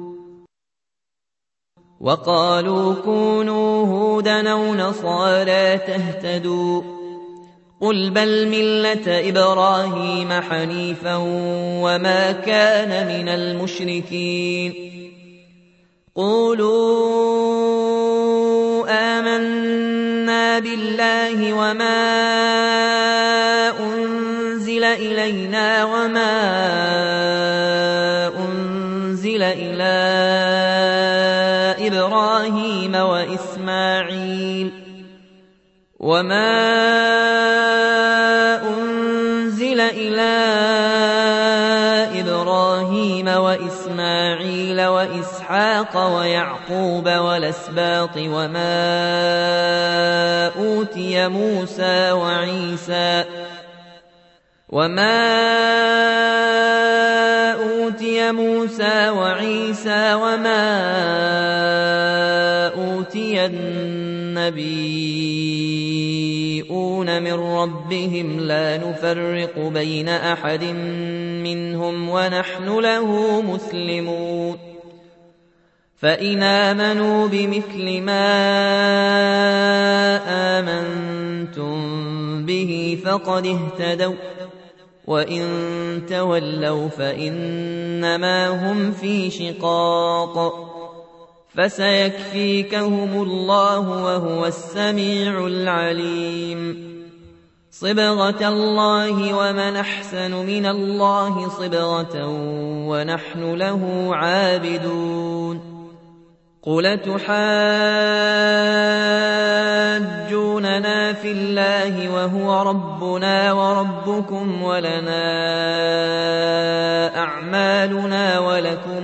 [SPEAKER 1] وقالوا كونوا هودا أو نصارى تهتدوا قل بل ملة إبراهيم حنيفا وما كان من المشركين قولوا آمنا بالله وما أنزل إلينا وما أنزل إلى إبراهيم وإسماعيل وما أنزل إلى إبراهيم وإسماعيل وإسحاق ويعقوب والأسباط وما أوتي موسى وعيسى وما أوتي موسى وعيسى وما أوتي النبيون من ربهم لا نفرق بين أحد منهم ونحن له مسلمون فإن آمنوا بمثل ما آمنتم به فقد اهتدوا وإن تولوا فإنما هم في شقاق فسيكفيكهم الله وهو السميع العليم صبغة الله ومن أحسن من الله صبغة ونحن له عابدون قل تحاجوننا في الله وهو ربنا وربكم ولنا أعمالنا ولكم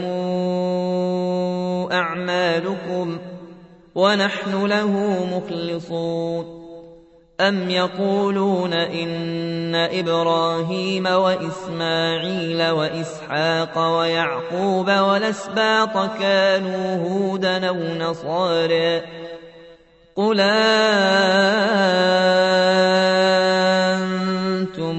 [SPEAKER 1] أعمالكم ونحن له مخلصون أم يقولون إن إبراهيم وإسماعيل وإسحاق ويعقوب والأسباط كانوا هودا أو نصارى قل أنتم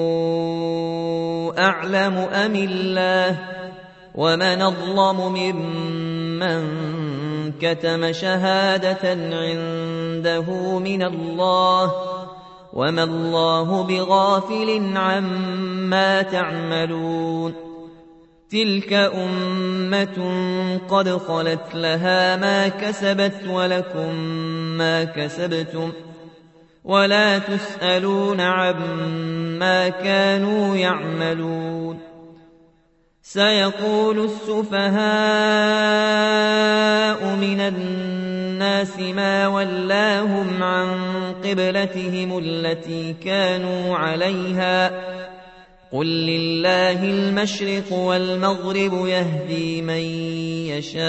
[SPEAKER 1] أعلم أم الله ومن أظلم ممن كتم شهادة عنده من الله وما الله بغافل عما تعملون تلك أمة قد خلت لها ما كسبت ولكم ما كسبتم ولا تسألون عما كانوا يعملون سيقول السفهاء من الناس ما ولاهم عن قبلتهم التي كانوا عليها قل لله المشرق والمغرب يهدي من يشاء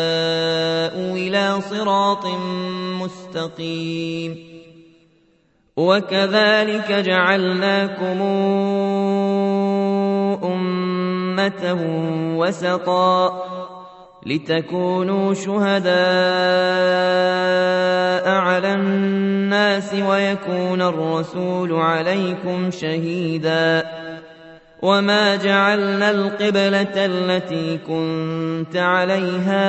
[SPEAKER 1] إلى صراط مستقيم وكذلك جعلناكم أمة وسطا لتكونوا شهداء على الناس ويكون الرسول عليكم شهيدا وما جعلنا القبلة التي كنت عليها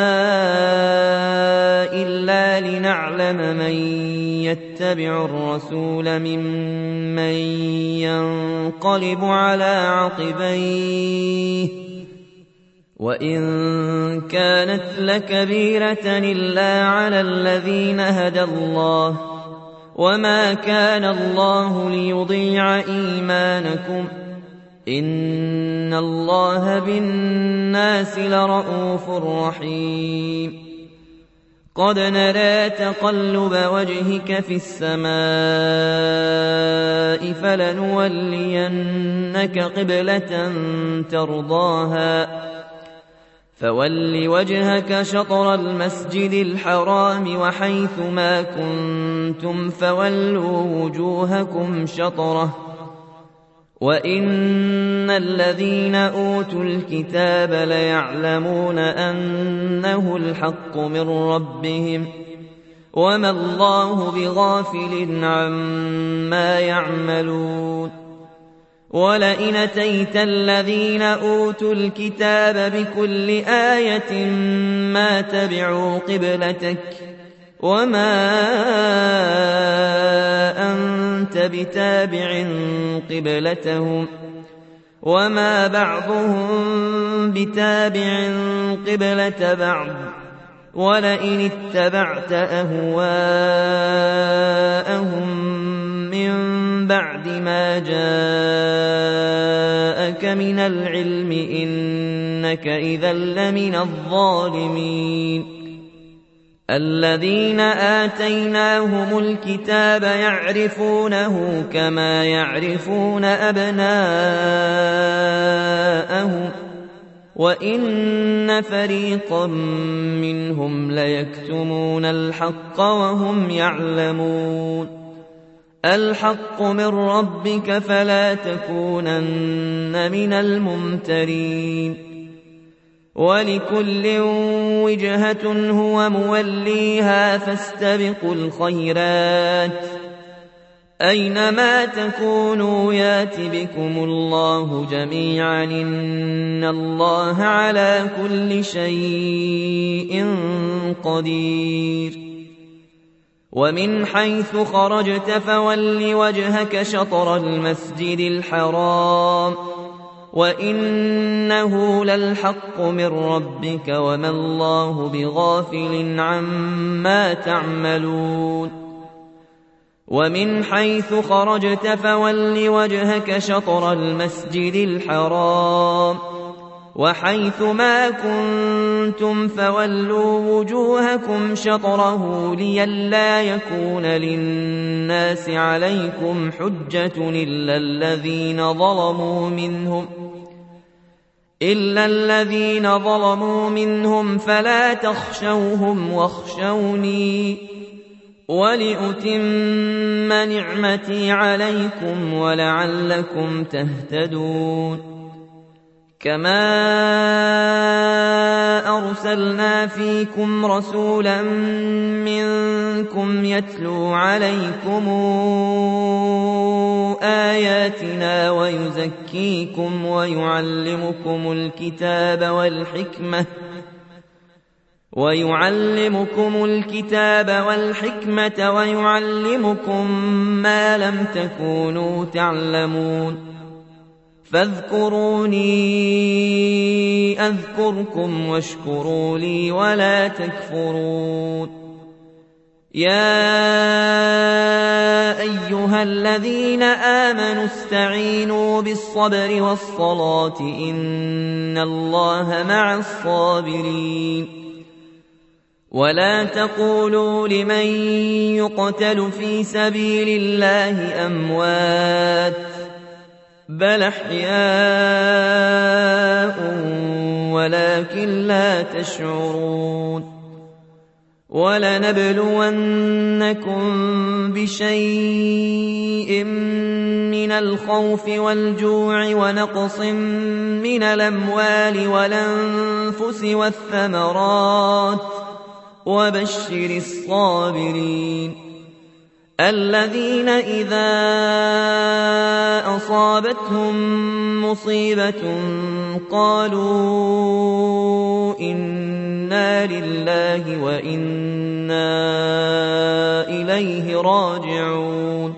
[SPEAKER 1] إلا لنعلم من يتبع الرسول ممن ينقلب على عقبيه وإن كانت لكبيرة إلا على الذين هدى الله وما كان الله ليضيع إيمانكم إن الله بالناس لرءوف رحيم قد نرى تقلب وجهك في السماء فلنولينك قبلة ترضاها فول وجهك شطر المسجد الحرام وحيث ما كنتم فولوا وجوهكم شطره وإن الذين أوتوا الكتاب ليعلمون أنه الحق من ربهم وما الله بغافل عما يعملون ولئن أتيت الذين أوتوا الكتاب بكل آية ما تبعوا قبلتك وما أنت بتابع قبلتهم وما بعضهم بتابع قبلة بعض ولئن اتبعت أهواءهم من بعد ما جاءك من العلم إنك إذا لمن الظالمين الذين آتيناهم الكتاب يعرفونه كما يعرفون أبناءهم وإن فريقا منهم ليكتمون الحق وهم يعلمون الحق من ربك فلا تكونن من الممترين ولكل وجهة هو موليها فاستبقوا الخيرات أينما تكونوا يات بكم الله جميعا إن الله على كل شيء قدير ومن حيث خرجت فول وجهك شطر المسجد الحرام وإنه للحق من ربك وما الله بغافل عما تعملون ومن حيث خرجت فول وجهك شطر المسجد الحرام وحيث ما كنتم فولوا وجوهكم شطره لئلا يكون للناس عليكم حجة إلا الذين ظلموا منهم إلا الذين ظلموا منهم فلا تخشوهم واخشوني ولأتم نعمتي عليكم ولعلكم تهتدون كما أرسلنا فيكم رسولا منكم يتلو عليكم آياتنا ويزكيكم ويعلمكم الكتاب والحكمة ويعلمكم الكتاب والحكمة ويعلمكم ما لم تكونوا تعلمون فاذكروني أذكركم واشكروا لي ولا تكفرون يا أيها الذين آمنوا استعينوا بالصبر والصلاة إن الله مع الصابرين ولا تقولوا لمن يقتل في سبيل الله أموات بل أحياء ولكن لا تشعرون وَلَنَبْلُوَنَّكُم بِشَيْءٍ مِّنَ الْخَوْفِ وَالْجُوعِ وَنَقْصٍ مِّنَ الْأَمْوَالِ وَالْأَنفُسِ وَالثَّمَرَاتِ وَبَشِّرِ الصَّابِرِينَ الَّذِينَ إِذَا أَصَابَتْهُم مُّصِيبَةٌ قَالُوا إِنَّا لِلَّهِ وَإِنَّا إِلَيْهِ راجعون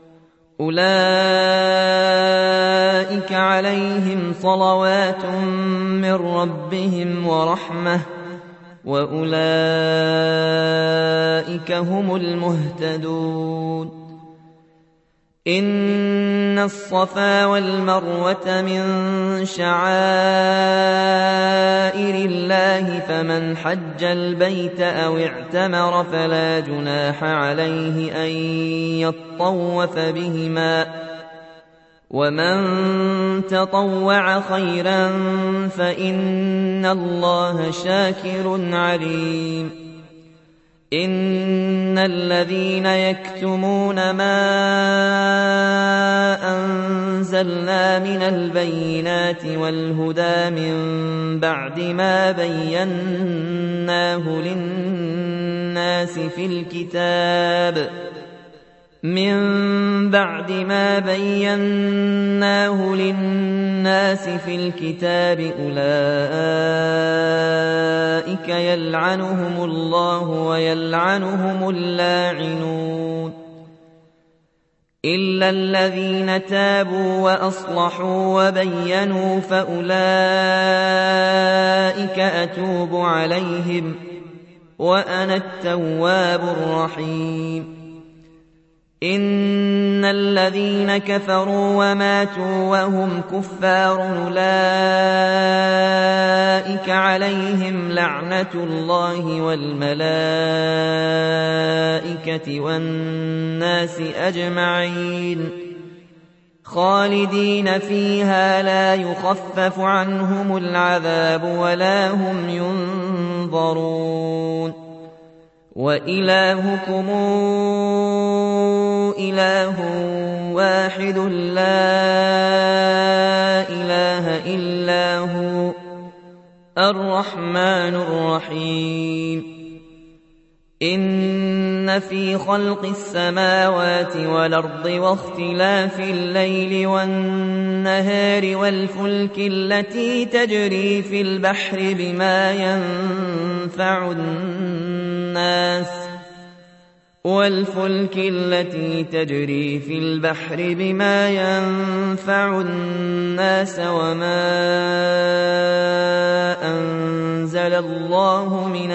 [SPEAKER 1] أُولَئِكَ عَلَيْهِمْ صَلَوَاتٌ مِّن رَّبِّهِمْ وَرَحْمَةٌ وَأُولَئِكَ هُمُ الْمُهْتَدُونَ إِنَّ الصَّفَا وَالْمَرْوَةَ مِن شَعَائِرِ اللَّهِ فَمَنْ حَجَّ الْبَيْتَ أَوِ اعْتَمَرَ فَلَا جُنَاحَ عَلَيْهِ أَن يَطَّوَّفَ بِهِمَا وَمَن تَطَوَّعَ خَيْرًا فَإِنَّ اللَّهَ شَاكِرٌ عَلِيمٌ إِنَّ الَّذِينَ يَكْتُمُونَ مَا أَنزَلْنَا مِنَ الْبَيِّنَاتِ وَالْهُدَىٰ مِن بَعْدِ مَا بَيَّنَّاهُ لِلنَّاسِ فِي الْكِتَابِ من بعد ما بيناه للناس في الكتاب أولئك يلعنهم الله ويلعنهم اللاعنون إلا الذين تابوا وأصلحوا وبينوا فأولئك أتوب عليهم وأنا التواب الرحيم إن الذين كفروا وماتوا وهم كفار أولئك عليهم لعنة الله والملائكة والناس أجمعين خالدين فيها لا يخفف عنهم العذاب ولا هم ينظرون وإلهكم إله واحد لا إله إلا هو الرحمن الرحيم إن في خلق السماوات والأرض واختلاف الليل والنهار والفلك التي تجري في البحر بما ينفع الناس والفلك التي تجري في البحر بما ينفع الناس وما أنزل الله من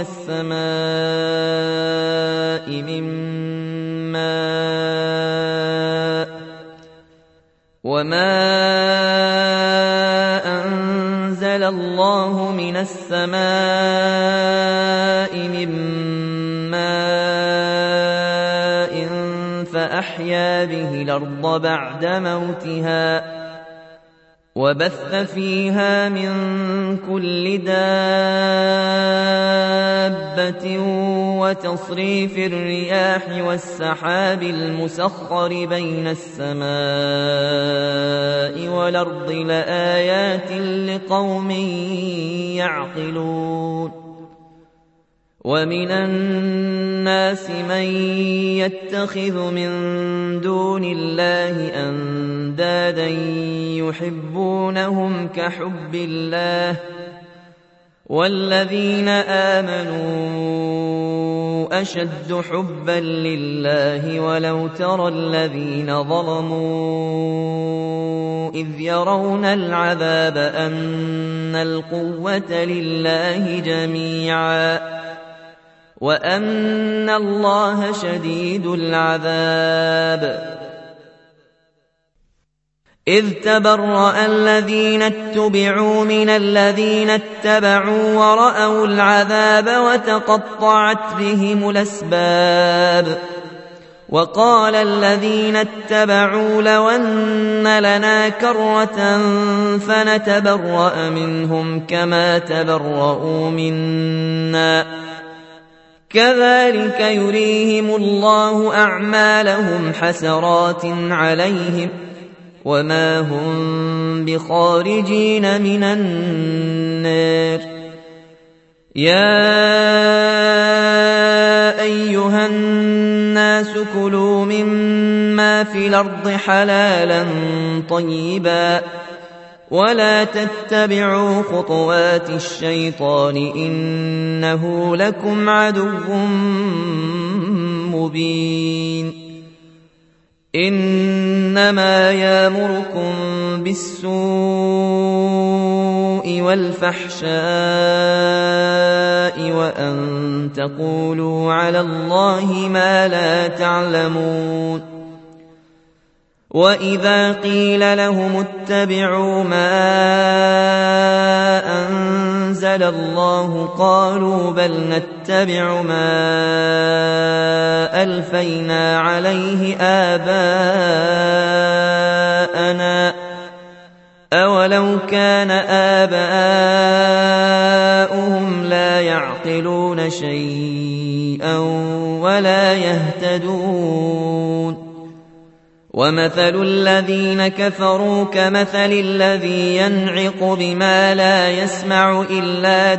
[SPEAKER 1] السماء من ماء وما أنزل الله من السماء من ماء فأحيا به الأرض بعد موتها وبث فيها من كل دابة وتصريف الرياح والسحاب المسخر بين السماء والأرض لآيات لقوم يعقلون ومن الناس من يتخذ من دون الله أندادا يحبونهم كحب الله والذين آمنوا أشد حبا لله ولو ترى الذين ظلموا إذ يرون العذاب أن القوة لله جميعا وأن الله شديد العذاب إذ تبرأ الذين اتبعوا من الذين اتبعوا ورأوا العذاب وتقطعت بهم الأسباب وقال الذين اتبعوا لو أن لنا كرة فنتبرأ منهم كما تبرؤوا منا كذلك يريهم الله أعمالهم حسرات عليهم وما هم بخارجين من النار. يا أيها الناس كلوا مما في الأرض حلالا طيبا ولا تتبعوا خطوات الشيطان إنه لكم عدو مبين. إنما يأمركم بالسوء والفحشاء وأن تقولوا على الله ما لا تعلمون. وإذا قيل لهم اتبعوا ما أنزل الله قالوا بل نتبع ما ألفينا عليه آباءنا أولو كان آباؤهم لا يعقلون شيئا ولا يهتدون. ومثل الذين كفروا كمثل الذي ينعق بما لا يسمع إلا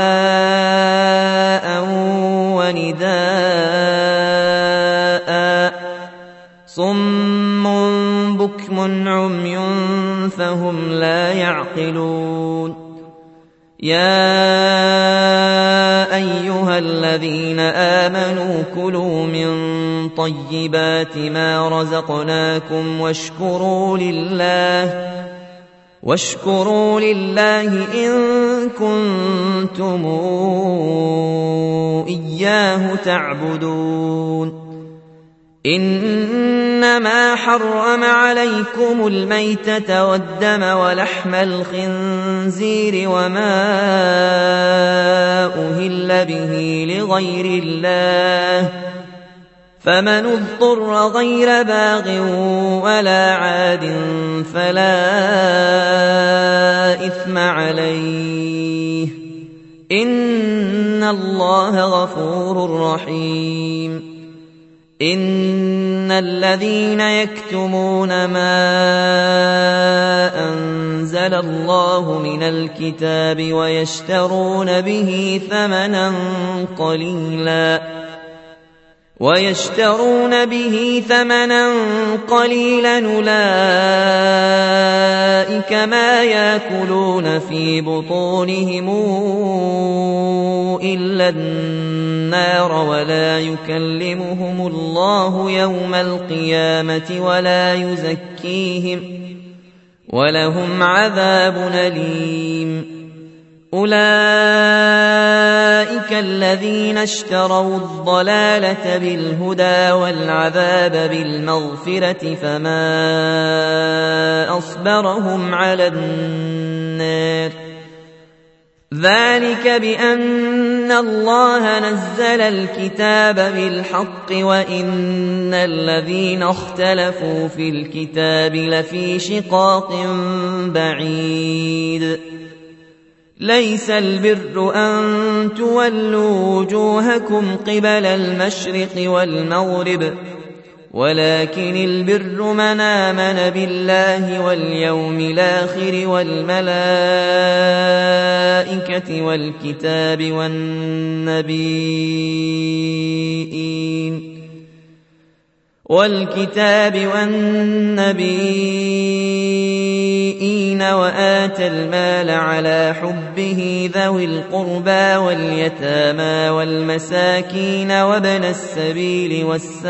[SPEAKER 1] دعاء ونداء صم بكم عمي فهم لا يعقلون. يا أيها الذين آمنوا كلوا من طيبات ما رزقناكم واشكروا لله واشكروا لله إن كنتم إياه تعبدون. إنما حرم عليكم الميتة والدم ولحم الخنزير وما أهل به لغير الله فمن اضطر غير باغ ولا عاد فلا إثم عليه إن الله غفور رحيم. إن الذين يكتمون ما أنزل الله من الكتاب ويشترون به ثمنا قليلا ويشترون به ثمنا قليلا أولئك ما يأكلون في بطونهم إلا النار ولا يكلمهم الله يوم القيامة ولا يزكيهم ولهم عذاب أليم. أولئك الذين اشتروا الضلالة بالهدى والعذاب بالمغفرة فما أصبرهم على النار. ذلك بأن الله نزل الكتاب بالحق وإن الذين اختلفوا في الكتاب لفي شقاق بعيد. ليس البر أن تولوا وجوهكم قبل المشرق والمغرب ولكن البر من آمن بالله واليوم الآخر والملائكة والكتاب والنبيين والكتاب والنبيين وآتى المال على حبه ذوي القربى واليتامى والمساكين وابن السبيل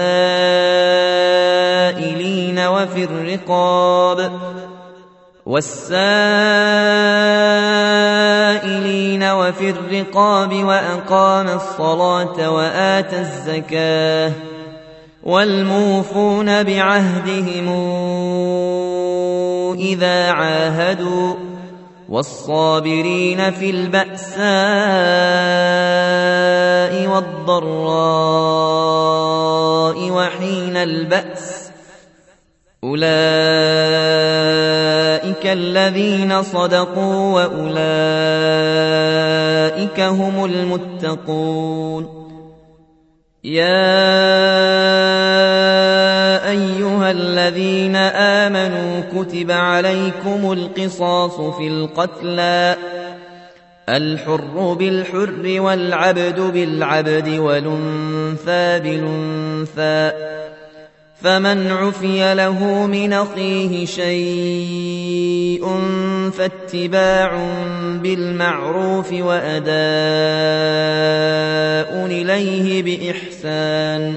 [SPEAKER 1] والسائلين وفي الرقاب والسائلين وفي الرقاب وأقام الصلاة وآتى الزكاة والموفون بعهدهم إذا عاهدوا والصابرين في البأساء والضراء وحين البأس أولئك الذين صدقوا وأولئك هم المتقون. يا أيها الذين آمنوا كتب عليكم القصاص في القتلى الحر بالحر والعبد بالعبد والأنثى بالأنثى فمن عفي له من أخيه شيء فاتباع بالمعروف وأداء إليه بإحسان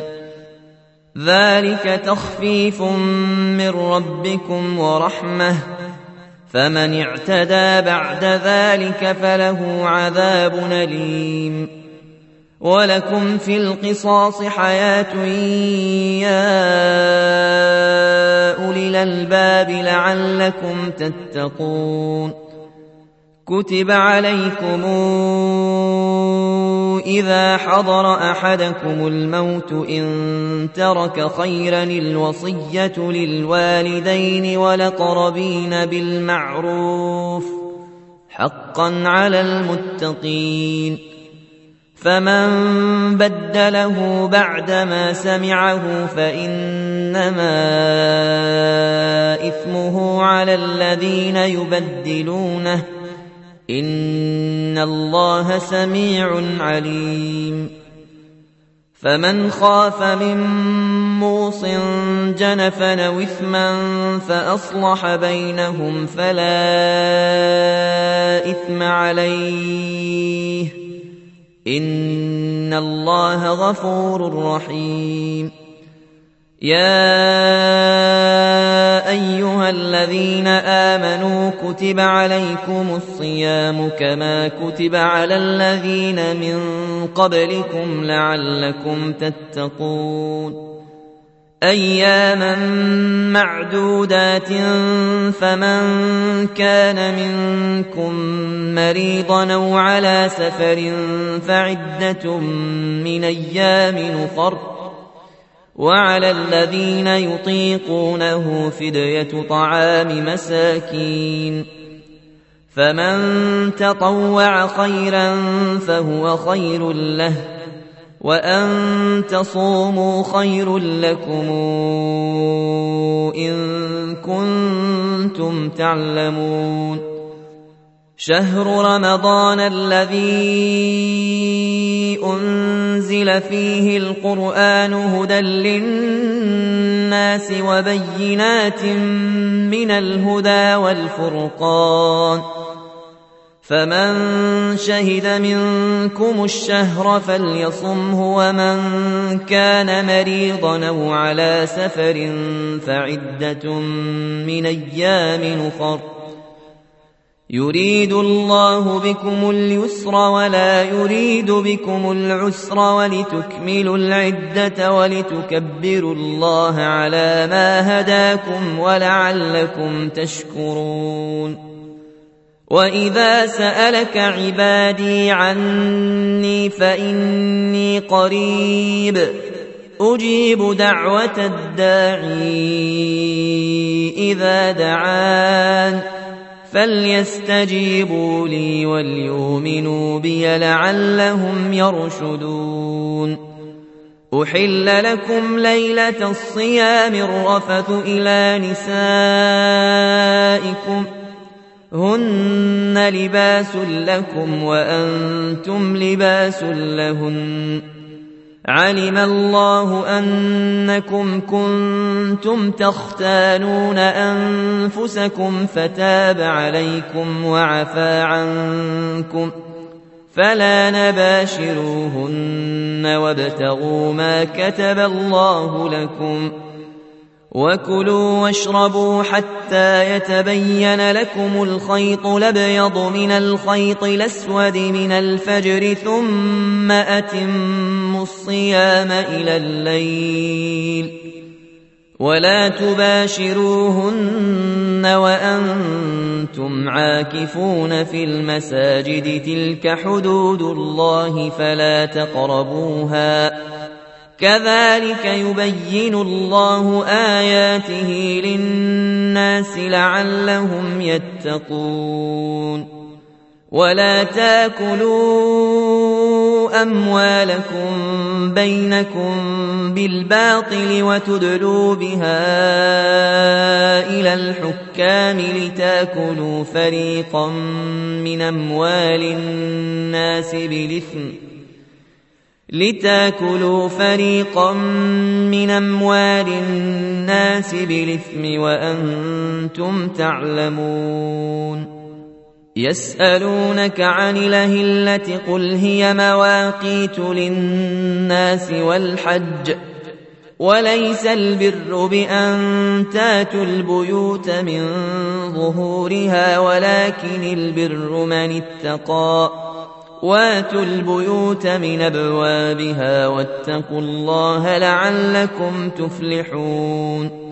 [SPEAKER 1] ذلك تخفيف من ربكم ورحمة فمن اعتدى بعد ذلك فله عذاب أليم ولكم في القصاص حياة يا أولي الألباب لعلكم تتقون كتب عليكم إذا حضر أحدكم الموت إن ترك خيرا الوصية للوالدين والأقربين بالمعروف حقا على المتقين فمن بدله بعدما سمعه فإنما إثمه على الذين يبدلونه إن الله سميع عليم فمن خاف من موص جنفا أو إثما فأصلح بينهم فلا إثم عليه إن الله غفور رحيم يا أيها الذين آمنوا كتب عليكم الصيام كما كتب على الذين من قبلكم لعلكم تتقون أياما معدودات فمن كان منكم مريضا أو على سفر فعدة من أيام أخر وعلى الذين يطيقونه فدية طعام مساكين فمن تطوع خيرا فهو خير له وأن تصوموا خير لكم إن كنتم تعلمون شهر رمضان الذي أنزل فيه القرآن هدى للناس وبينات من الهدى والفرقان فمن شهد منكم الشهر فليصمه ومن كان مريضا أو على سفر فعدة من أيام أخر يريد الله بكم اليسر ولا يريد بكم العسر ولتكملوا العدة ولتكبروا الله على ما هداكم ولعلكم تشكرون وإذا سألك عبادي عني فإني قريب أجيب دعوة الداعي إذا دعان فليستجيبوا لي وليؤمنوا بي لعلهم يرشدون أحل لكم ليلة الصيام الرفث إلى نسائكم هن لباس لكم وأنتم لباس لهن علم الله أنكم كنتم تختانون أنفسكم فتاب عليكم وعفى عنكم فلا نباشروهن وابتغوا ما كتب الله لكم وكلوا واشربوا حتى يتبين لكم الخيط الأبيض من الخيط الأسود من الفجر ثم أتموا الصيام إلى الليل ولا تباشروهن وأنتم عاكفون في المساجد تلك حدود الله فلا تقربوها كذلك يبين الله آياته للناس لعلهم يتقون ولا تاكلوا أموالكم بينكم بالباطل وتدلوا بها إلى الحكام لتأكلوا فريقا من أموال الناس بالإثم لتأكلوا فريقا من أموال الناس بالإثم وأنتم تعلمون. يسألونك عن الأهلة قل هي مواقيت للناس والحج وليس البر بأن تاتوا البيوت من ظهورها ولكن البر من اتقى واتوا البيوت من أبوابها واتقوا الله لعلكم تفلحون.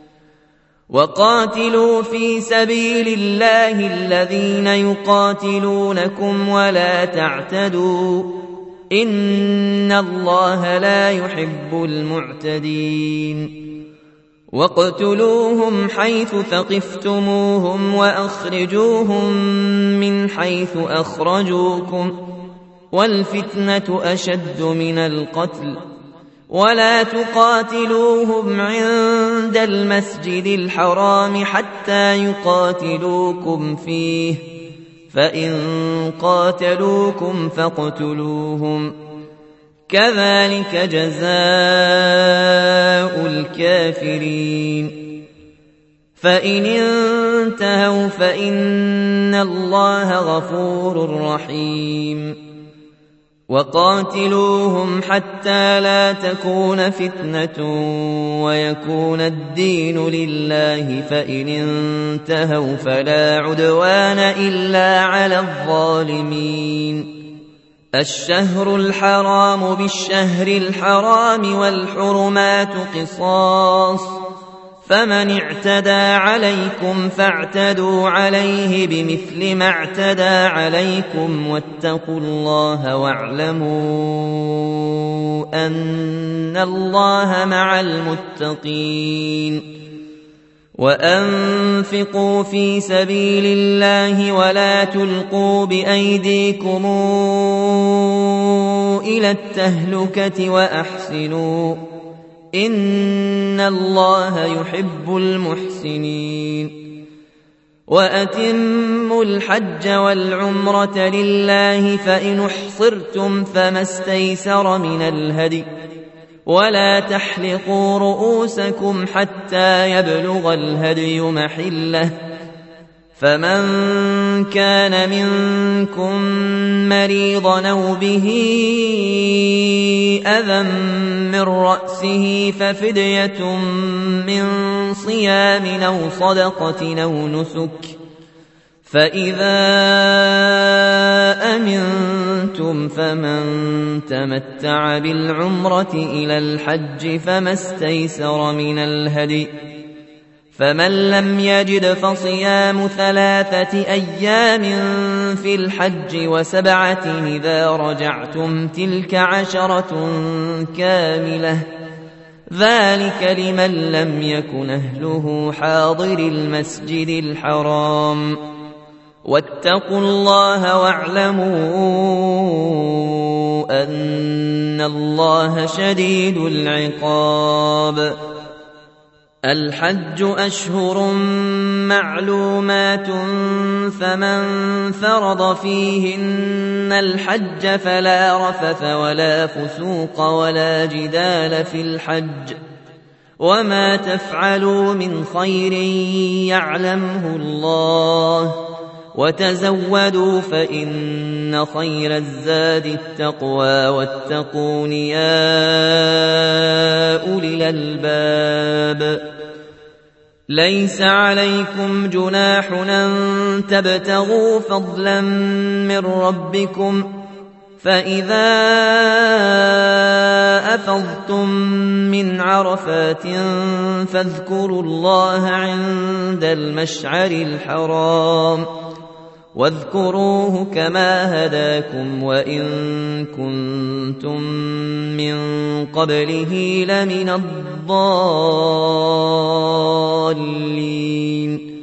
[SPEAKER 1] وقاتلوا في سبيل الله الذين يقاتلونكم ولا تعتدوا إن الله لا يحب المعتدين. واقتلوهم حيث ثقفتموهم وأخرجوهم من حيث أخرجوكم والفتنة أشد من القتل ولا تقاتلوهم عند المسجد الحرام حتى يقاتلوكم فيه فإن قاتلوكم فاقتلوهم كذلك جزاء الكافرين. فإن انتهوا فإن الله غفور رحيم. وقاتلوهم حتى لا تكون فتنة ويكون الدين لله فإن انتهوا فلا عدوان إلا على الظالمين. الشهر الحرام بالشهر الحرام والحرمات قصاص فمن اعتدى عليكم فاعتدوا عليه بمثل ما اعتدى عليكم واتقوا الله واعلموا أن الله مع المتقين. وأنفقوا في سبيل الله ولا تلقوا بأيديكم إلى التهلكة وأحسنوا إن الله يحب المحسنين. وأتموا الحج والعمرة لله فإن احصرتم فما استيسر من الهدي ولا تحلقوا رؤوسكم حتى يبلغ الهدي محله فمن كان منكم مريضا أو به أذى من رأسه ففدية من صيام أو صدقة أو نسك فإذا أمنتم فمن تمتع بالعمرة إلى الحج فما استيسر من الهدي فمن لم يجد فصيام ثلاثة أيام في الحج وسبعة إذا رجعتم تلك عشرة كاملة ذلك لمن لم يكن أهله حاضر المسجد الحرام واتقوا الله واعلموا أن الله شديد العقاب. الحج أشهر معلومات فمن فرض فيهن الحج فلا رفث ولا فسوق ولا جدال في الحج وما تفعلوا من خير يعلمه الله وتزودوا فإن خير الزاد التقوى واتقون يا أولي الألباب. ليس عليكم جناح أن تبتغوا فضلا من ربكم فإذا أفضتم من عرفات فاذكروا الله عند المشعر الحرام واذكروه كما هداكم وإن كنتم من قبله لمن الضالين.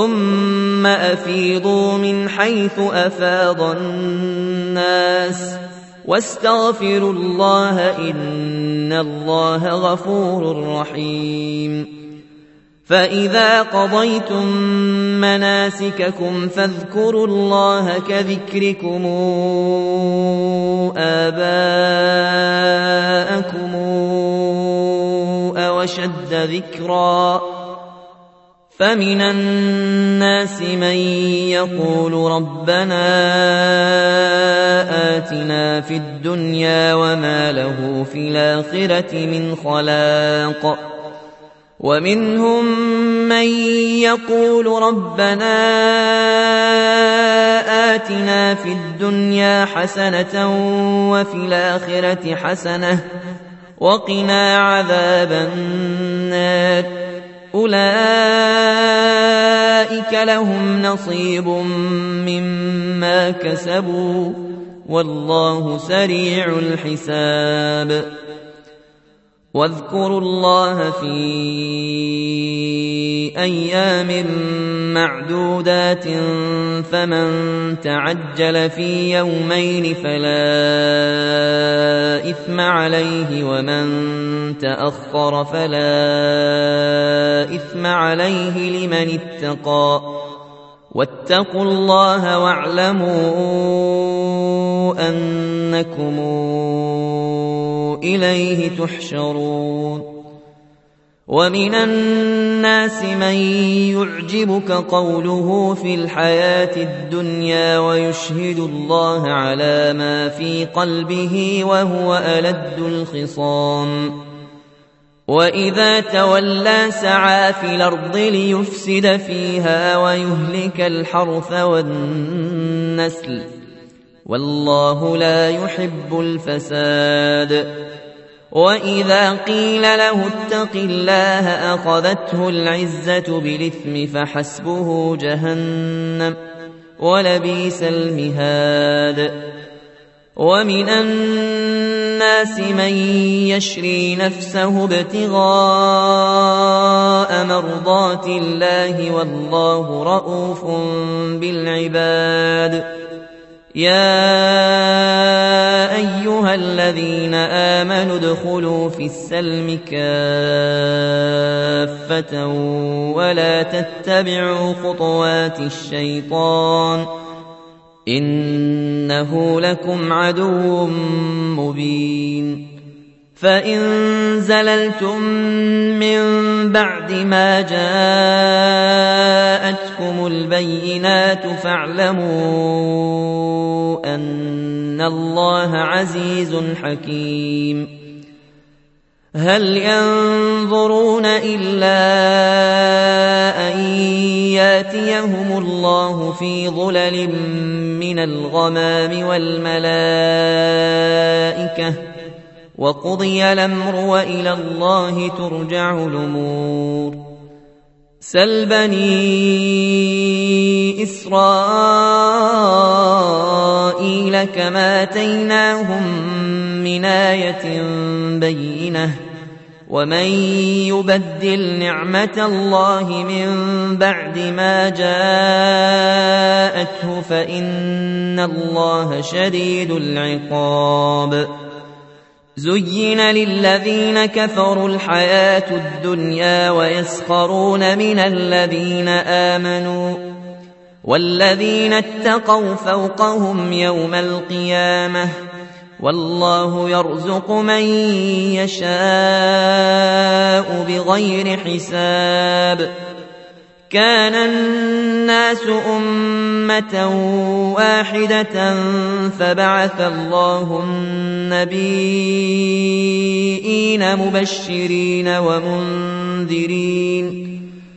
[SPEAKER 1] ثم أفيضوا من حيث أفاض الناس واستغفروا الله إن الله غفور رحيم. فإذا قضيتم مناسككم فاذكروا الله كذكركم آباءكم أو أشد ذكرا. فمن الناس من يقول ربنا آتنا في الدنيا وما له في الآخرة من خلاق. ومنهم من يقول ربنا آتنا في الدنيا حسنة وفي الآخرة حسنة وقنا عذاب النار. أولئك لهم نصيب مما كسبوا والله سريع الحساب. واذكروا الله في أيام معدودات فمن تعجل في يومين فلا إثم عليه ومن تأخر فلا إثم عليه لمن اتقى. واتقوا الله واعلموا أنكم إليه تحشرون. ومن الناس من يعجبك قوله في الحياة الدنيا ويشهد الله على ما في قلبه وهو ألد الخصام. وإذا تولى سعى في الأرض ليفسد فيها ويهلك الحرث والنسل والله لا يحب الفساد. وإذا قيل له اتق الله أخذته العزة بالإثم فحسبه جهنم ولبئس المهاد. ومن الناس من يشري نفسه ابتغاء مرضات الله والله رءوف بالعباد. يا أيها الذين آمنوا ادخلوا في السلم كافة ولا تتبعوا خطوات الشيطان إنه لكم عدو مبين. فإن زللتم من بعد ما جاءتكم البينات فاعلموا أن الله عزيز حكيم. هل ينظرون إلا أن ياتيهم الله في ظلل من الغمام والملائكة وقضي الأمر وإلى الله ترجع الأمور. سل بني إسرائيل كما آتيناهم من آية بينة ومن يبدل نعمة الله من بعد ما جاءته فإن الله شديد العقاب. زين للذين كفروا الحياة الدنيا ويسخرون من الذين آمنوا والذين اتقوا فوقهم يوم القيامة والله يرزق من يشاء بغير حساب. كان الناس أمة واحدة فبعث الله النبيين مبشرين ومنذرين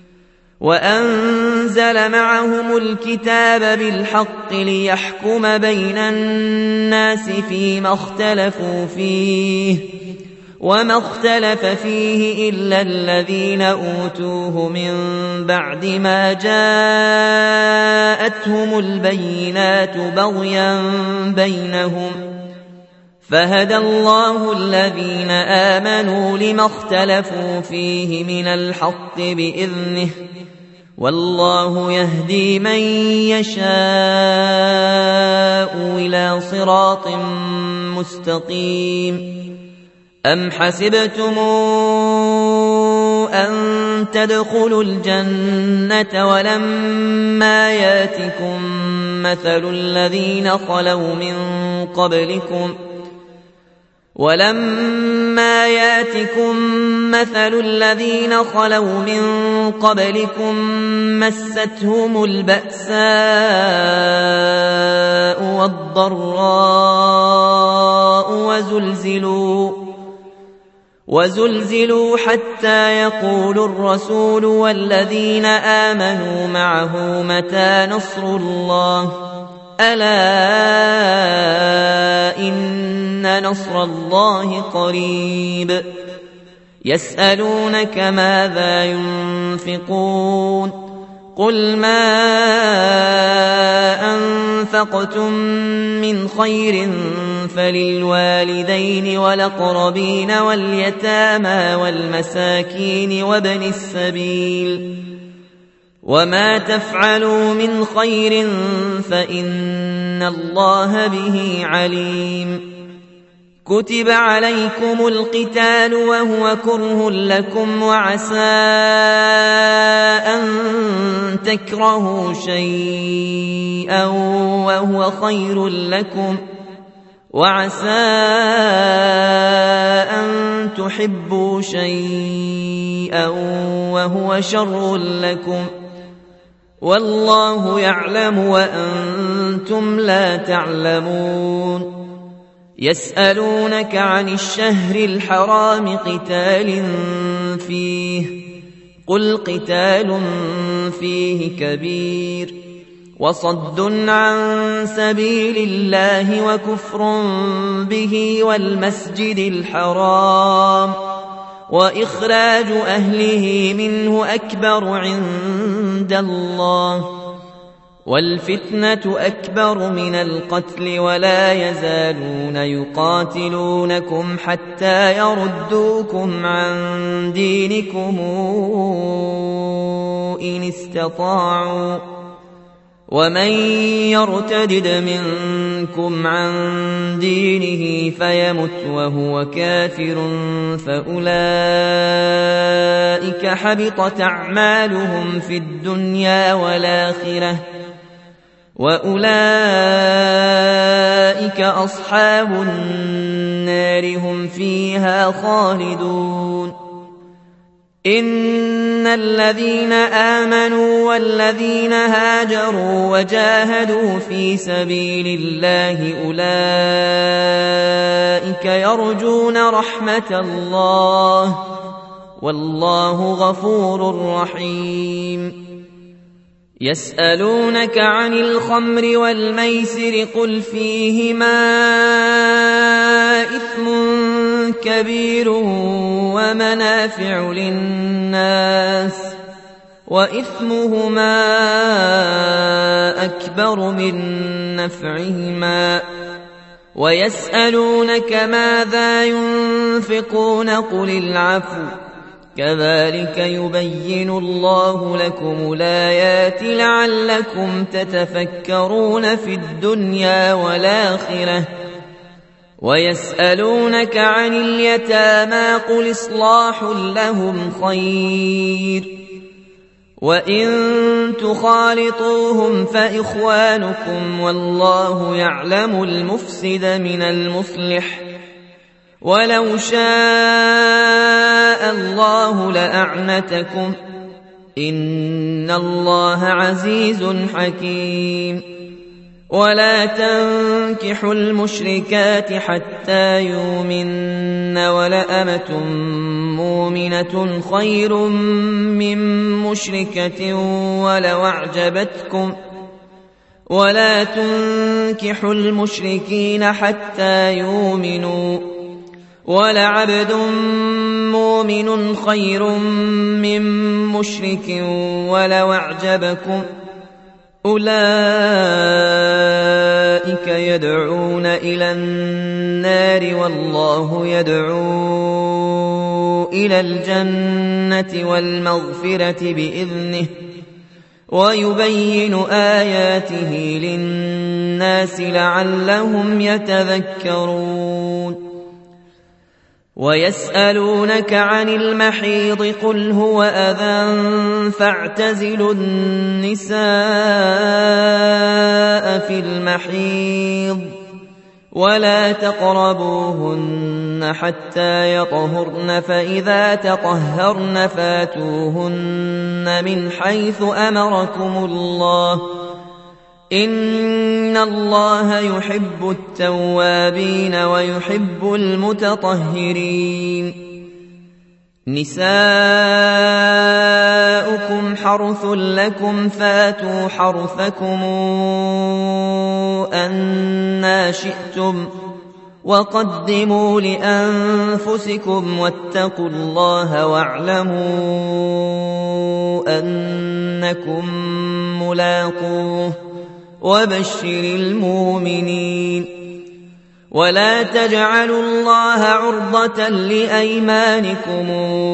[SPEAKER 1] وأنزل معهم الكتاب بالحق ليحكم بين الناس فيما اختلفوا فيه وما اختلف فيه إلا الذين أوتوه من بعد ما جاءتهم البينات بغيا بينهم فهدى الله الذين آمنوا لما اختلفوا فيه من الحق بإذنه والله يهدي من يشاء إلى صراط مستقيم أم حسبتم أن تدخلوا الجنة ولما ياتكم مثل الذين خلوا من قبلكم ولما ياتكم مثل الذين خلوا من قبلكم مستهم البأساء والضراء وزلزلوا وزلزلوا حتى يقول الرسول والذين آمنوا معه متى نصر الله ألا إن نصر الله قريب يسألونك ماذا ينفقون قل ما أنفقتم من خير فللوالدين والأقربين واليتامى والمساكين وابن السبيل وما تفعلوا من خير فإن الله به عليم كتب عليكم القتال وهو كره لكم وعسى أن تكرهوا شيئا وهو خير لكم وعسى أن تحبوا شيئا وهو شر لكم والله يعلم وأنتم لا تعلمون يسألونك عن الشهر الحرام قتال فيه قل قتال فيه كبير وصد عن سبيل الله وكفر به والمسجد الحرام وإخراج أهله منه أكبر عند الله والفتنة أكبر من القتل ولا يزالون يقاتلونكم حتى يردوكم عن دينكم إن استطاعوا ومن يرتدد منكم عن دينه فيمت وهو كافر فأولئك حبطت أعمالهم في الدنيا والآخرة وأولئك أصحاب النار هم فيها خالدون إن الذين آمنوا والذين هاجروا وجاهدوا في سبيل الله أولئك يرجون رحمة الله والله غفور رحيم يسألونك عن الخمر والميسر قل فيهما إثم كبير ومنافع للناس وإثمهما أكبر من نفعهما ويسألونك ماذا ينفقون قل العفو كذلك يبين الله لكم الآيات لعلكم تتفكرون في الدنيا والآخرة ويسألونك عن اليتامى قل إصلاح لهم خير وإن تخالطوهم فإخوانكم والله يعلم المفسد من المصلح ولو شاء الله لأعنتكم إن الله عزيز حكيم ولا تنكحوا المشركات حتى يؤمن ولأمة مؤمنة خير من مشركة ولو أعجبتكم ولا تنكحوا المشركين حتى يؤمنوا ولعبد مؤمن خير من مشرك ولو أعجبكم أولئك يدعون إلى النار والله يدعو إلى الجنة والمغفرة بإذنه ويبين آياته للناس لعلهم يتذكرون ويسألونك عن المحيض قل هو أذى فاعتزلوا النساء في المحيض ولا تقربوهن حتى يطهرن فإذا تطهرن فاتوهن من حيث أمركم الله إن الله يحب التوابين ويحب المتطهرين نساؤكم حرث لكم فاتوا حرثكم أنى شئتم وقدموا لأنفسكم واتقوا الله واعلموا أنكم ملاقوه وبشر المؤمنين ولا تجعلوا الله عرضة لأيمانكم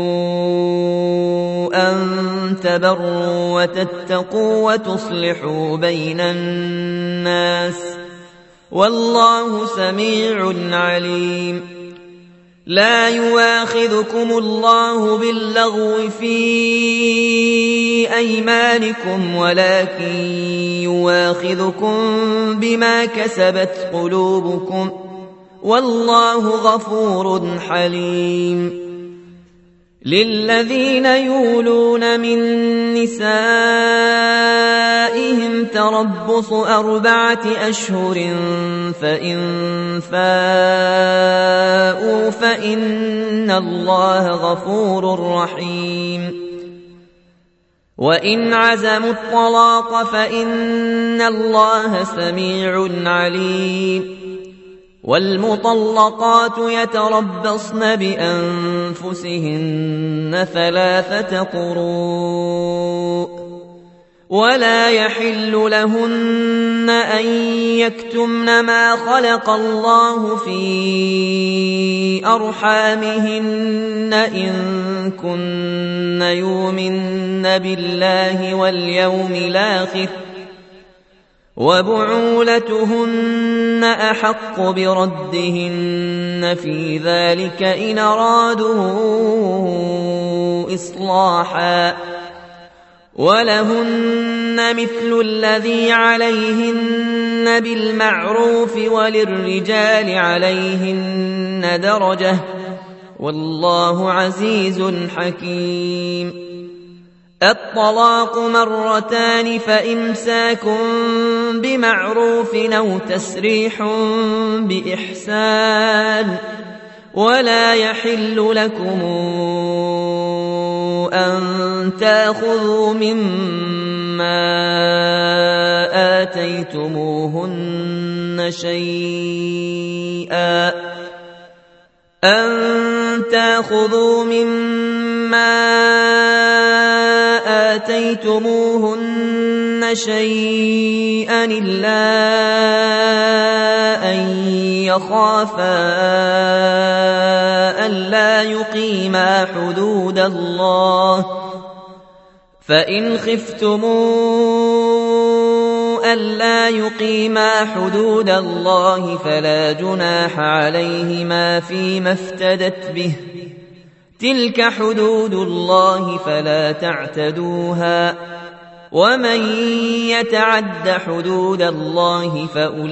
[SPEAKER 1] أن تبروا وتتقوا وتصلحوا بين الناس والله سميع عليم لا يواخذكم الله باللغو في أيمانكم ولكن يواخذكم بما كسبت قلوبكم والله غفور حليم للذين يولون من نسائهم تربص أربعة أشهر فإن فاءوا فإن الله غفور رحيم وإن عزموا الطلاق فإن الله سميع عليم والمطلقات يتربصن بأنفسهن ثلاثة قروء ولا يحل لهن أن يكتمن ما خلق الله في أرحامهن إن كن يؤمن بالله واليوم الآخر وبعولتهن أحق بردهن في ذلك إن أرادوا إصلاحا ولهن مثل الذي عليهن بالمعروف وللرجال عليهن درجة والله عزيز حكيم الطلاق مرتان فإمساك بمعروف أو تسريح بإحسان ولا يحل لكم أن تأخذوا مما آتيتموهن شيئا أن تأخذوا مما آتيتموهن شيئا إلا أن يخافا ألا يقيما حدود الله فإن خفتموا ألا يقيما حدود الله فلا جناح عليهما فيما افتدت به تلك حدود الله فلا تعتدوها ومن يتعد حدود الله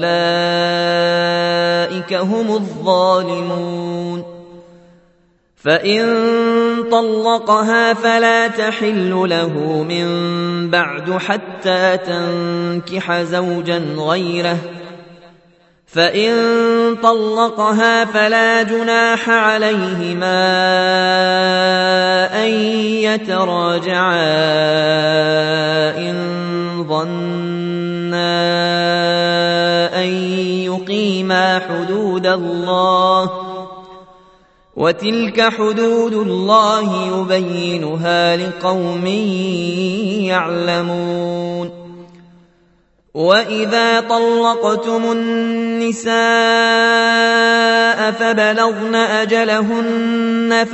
[SPEAKER 1] فأولئك هم الظالمون فإن طلقها فلا تحل له من بعد حتى تنكح زوجا غيره فإن طلقها فلا جناح عليهما أن يتراجعا إن ظنا أن يقيما حدود الله وتلك حدود الله يبينها لقوم يعلمون وإذا طلقتم النساء فبلغن أجلهن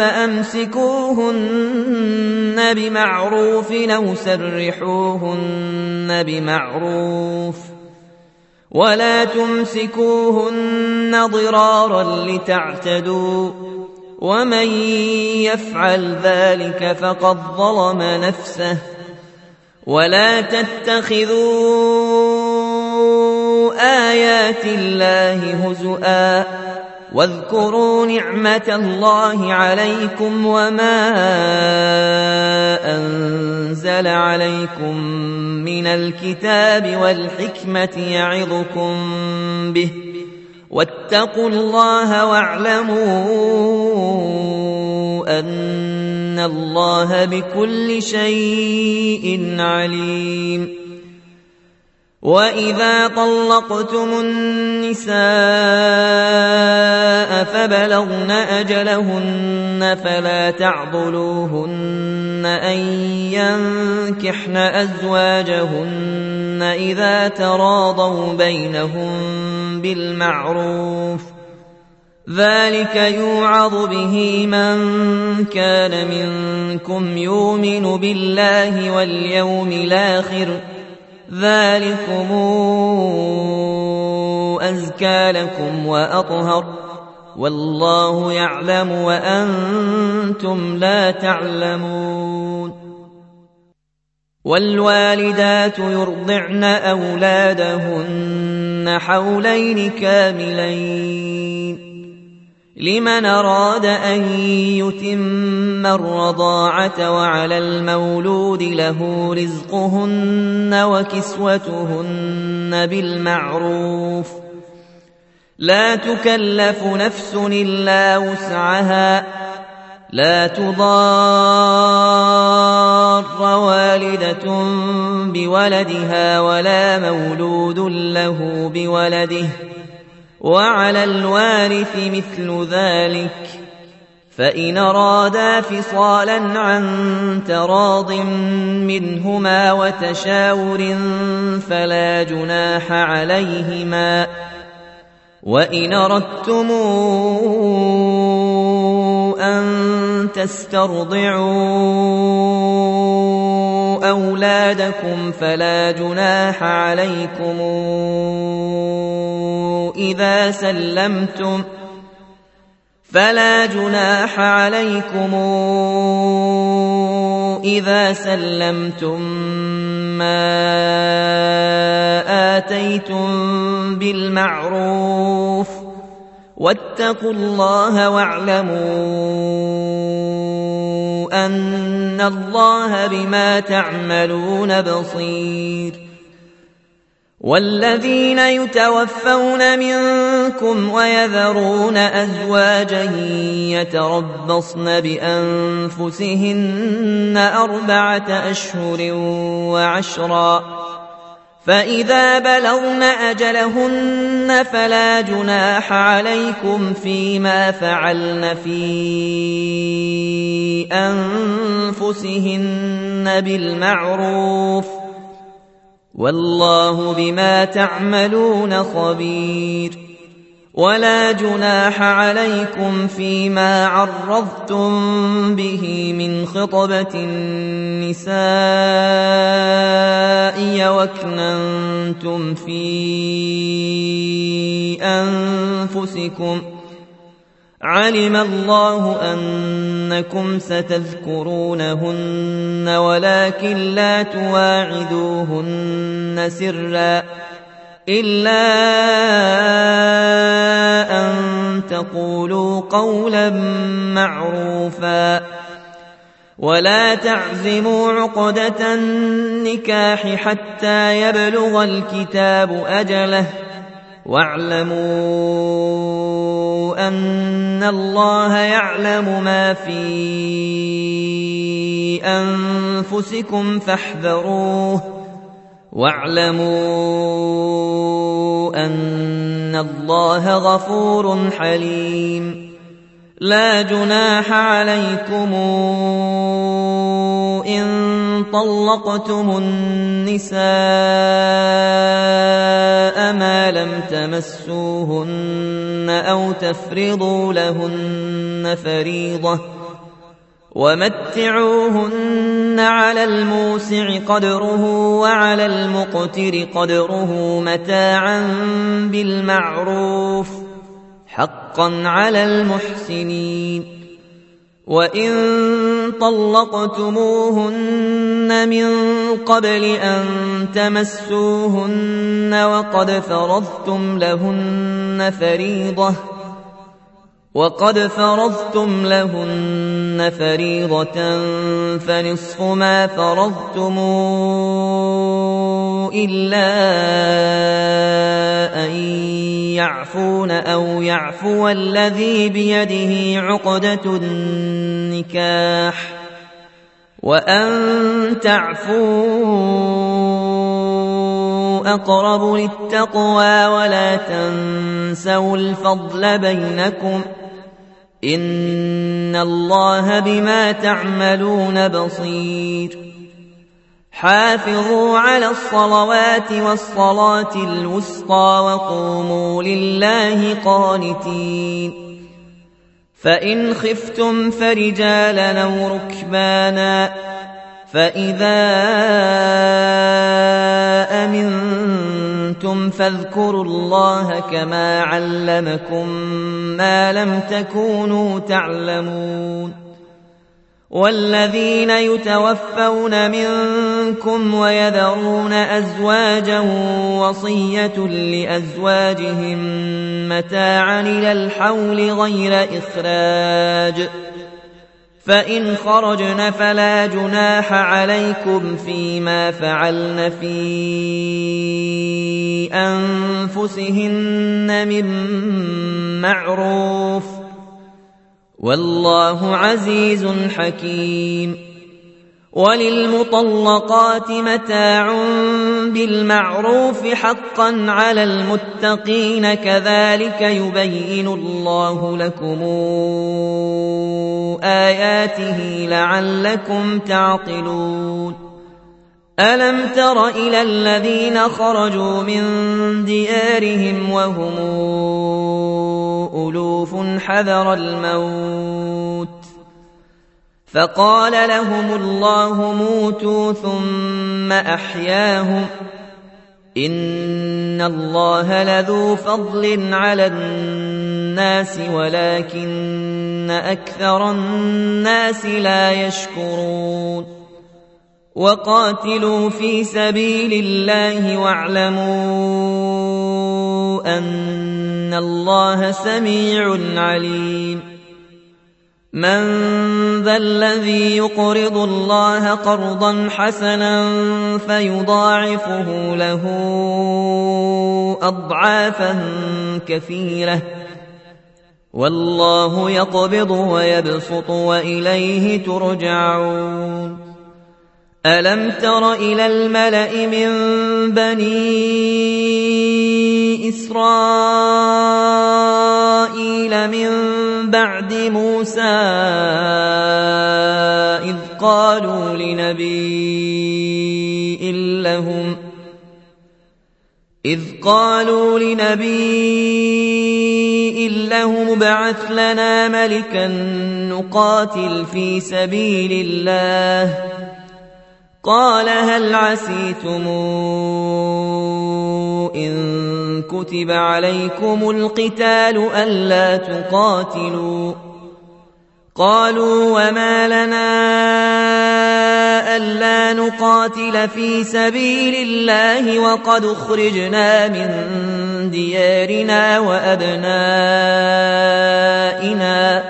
[SPEAKER 1] فأمسكوهن بمعروف أو سرحوهن بمعروف ولا تمسكوهن ضرارا لتعتدوا ومن يفعل ذلك فقد ظلم نفسه ولا تتخذوا آيات الله هزؤا واذكروا نعمة الله عليكم وما أنزل عليكم من الكتاب والحكمة يعظكم به واتقوا الله واعلموا أن الله بكل شيء عليم وإذا طلقتم النساء فبلغن أجلهن فلا تعضلوهن أن ينكحن أزواجهن إذا تراضوا بينهم بالمعروف ذلك يوعظ به من كان منكم يؤمن بالله واليوم الآخر ذلكم أزكى لكم وأطهر والله يعلم وأنتم لا تعلمون والوالدات يرضعن أولادهن حولين كاملين لمن أراد أن يتم الرضاعة وعلى المولود له رزقهن وكسوتهن بالمعروف لا تكلف نفس إلا وسعها لا تضار والدة بولدها ولا مولود له بولده وعلى الوارث مثل ذلك فإن أرادا فصالا عن تراض منهما وتشاور فلا جناح عليهما وإن أردتم أن تسترضعوا أولادكم فلا جناح عليكم إذا سلمتم فلا جناح عليكم إذا سلمتم ما آتيتم بالمعروف واتقوا الله واعلموا أن الله بما تعملون بصير والذين يتوفون منكم ويذرون أزواجا يتربصن بأنفسهن أربعة أشهر وعشرا فإذا بلغن أجلهن فلا جناح عليكم فيما فعلن في أنفسهن بالمعروف والله بما تعملون خبير ولا جناح عليكم فيما عرضتم به من خطبة النساء وأكننتم في أنفسكم علم الله أنكم ستذكرونهن ولكن لا تواعدوهن سرا إلا أن تقولوا قولا معروفا ولا تعزموا عقدة النكاح حتى يبلغ الكتاب أجله واعلموا أن الله يعلم ما في أنفسكم فاحذروه واعلموا أن الله غفور حليم لا جناح عليكم إن طلقتم النساء ما لم تمسوهن أو تفرضوا لهن فريضة ومتعوهن على الموسع قدره وعلى المقتر قدره متاعا بالمعروف حقا على المحسنين. وإن طلقتموهن من قبل أن تمسوهن وقد فرضتم لهن فريضة وقد فرضتم لهن فريضة فنصف ما فرضتم إلا أن يعفون أو يعفو الذي بيده عقدة النكاح وأن تعفوا أقرب للتقوى ولا تنسوا الفضل بينكم إن الله بما تعملون بصير. حافظوا على الصلوات والصلاة الوسطى وقوموا لله قانتين. فإن خفتم فرجالا أو ركبانا فإذا أمنتم فاذكروا الله كما علمكم ما لم تكونوا تعلمون. والذين يتوفون منكم ويذرون أزواجا وصية لأزواجهم متاعا إلى الحول غير إخراج فإن خرجن فلا جناح عليكم فيما فعلن في أنفسهن من معروف والله عزيز حكيم. وللمطلقات متاع بالمعروف حقا على المتقين كذلك يبين الله لكم آياته لعلكم تعقلون. ألم تر إلى الذين خرجوا من ديارهم وهم ألوف حذر الموت فقال لهم الله موتوا ثم أحياهم إن الله لذو فضل على الناس ولكن أكثر الناس لا يشكرون. وقاتلوا في سبيل الله واعلموا أن الله سميع عليم. من ذا الذي يقرض الله قرضا حسنا فيضاعفه له أضعافا كثيرة والله يقبض ويبسط وإليه ترجعون. ألم تر إلى الملأ من بني إسرائيل من بعد موسى إذ قالوا لنبي لهم إذ قالوا لنبي لهم ابعث لنا ملكا نقاتل في سبيل الله قال هل عسيتم إن كتب عليكم القتال ألا تقاتلوا قالوا وما لنا ألا نقاتل في سبيل الله وقد أخرجنا من ديارنا وأبنائنا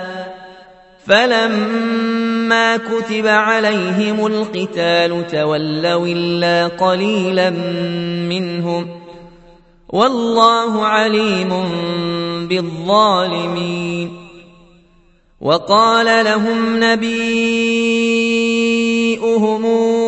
[SPEAKER 1] فلما كتب عليهم القتال تولوا إلا قليلا منهم والله عليم بالظالمين. وقال لهم نبيؤهم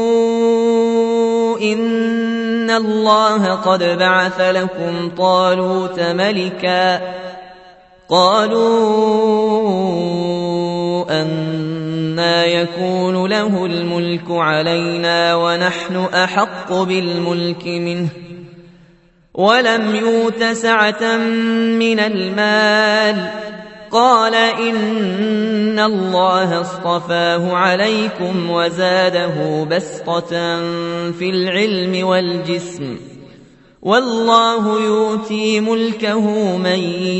[SPEAKER 1] إن الله قد بعث لكم طالوت ملكا قالوا أنى يكون له الملك علينا ونحن أحق بالملك منه ولم يؤت سعة من المال. قال إن الله اصطفاه عليكم وزاده بسطة في العلم والجسم والله يؤتي ملكه من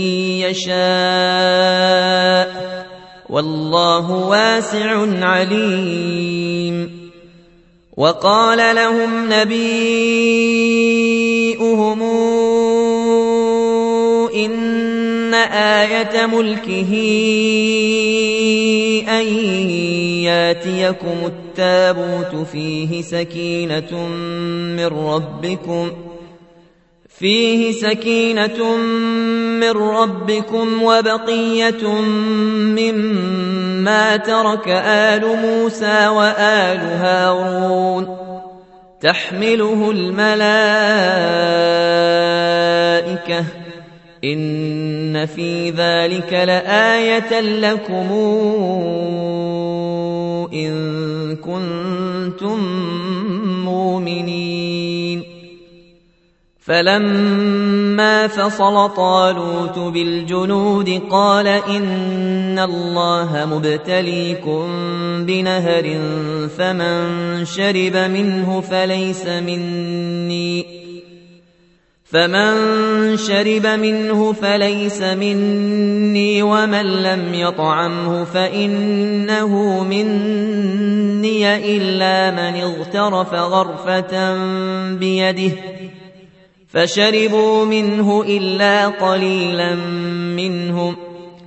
[SPEAKER 1] يشاء والله واسع عليم. وقال لهم نبيئهم إن آية ملكه أن ياتيكم التابوت فيه سكينة من ربكم فيه سكينة من ربكم وبقية مما ترك آل موسى وآل هارون تحمله الملائكة إن في ذلك لآية لكم إن كنتم مؤمنين. فلما فصل طالوت بالجنود قال إن الله مبتليكم بنهر فمن شرب منه فليس مني فمن شرب منه فليس مني ومن لم يطعمه فإنه مني إلا من اغترف غرفة بيده فشربوا منه إلا قليلا منهم.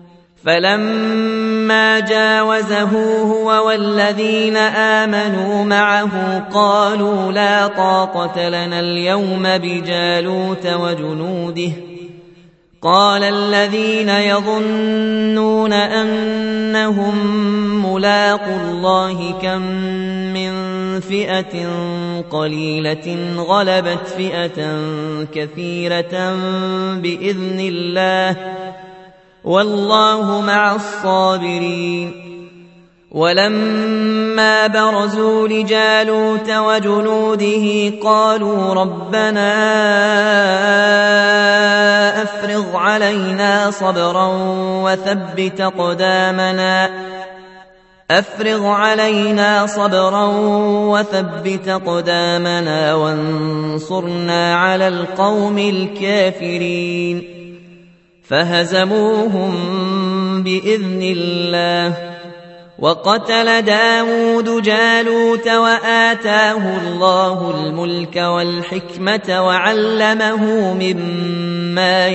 [SPEAKER 1] فلما جاوزه هو والذين آمنوا معه قالوا لا طاقة لنا اليوم بجالوت وجنوده. قال الذين يظنون أنهم ملاقو الله كم من فئة قليلة غلبت فئة كثيرة بإذن الله والله مع الصابرين. ولما برزوا لجالوت وجنوده قالوا ربنا أفرغ علينا صبرا وثبت أقدامنا أفرغ علينا صبرا وثبت أقدامنا وانصرنا على القوم الكافرين. فهزموهم بإذن الله. وقتل داود جالوت وآتاه الله الملك والحكمة وعلمه مما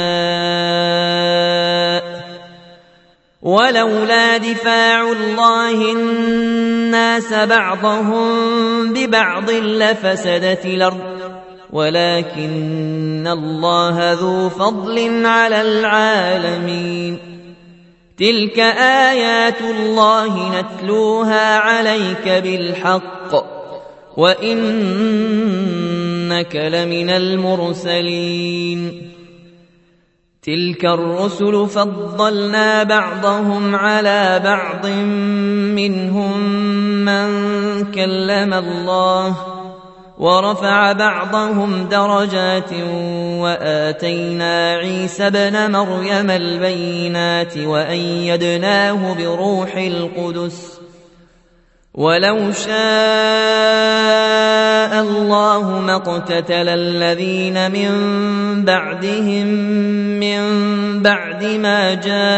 [SPEAKER 1] يشاء ولولا دفاع الله الناس بعضهم ببعض لفسدت الأرض ولكن الله ذو فضل على العالمين. تلك آيات الله نتلوها عليك بالحق وإنك لمن المرسلين. تلك الرسل فضلنا بعضهم على بعض منهم من كلم الله ورفع بعضهم درجات وآتينا عيسى ابن مريم البينات وأيدناه بروح القدس. ولو شاء الله ما اقتتل الذين من بعدهم من بعد ما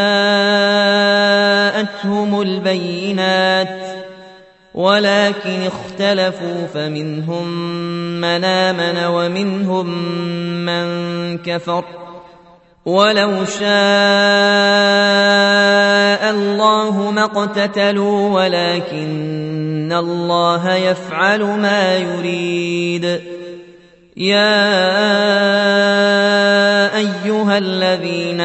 [SPEAKER 1] جاءتهم البينات ولكن اختلفوا فمنهم من آمن ومنهم من كفر. ولو شاء الله ما اقتتلوا ولكن الله يفعل ما يريد. يا أيها الذين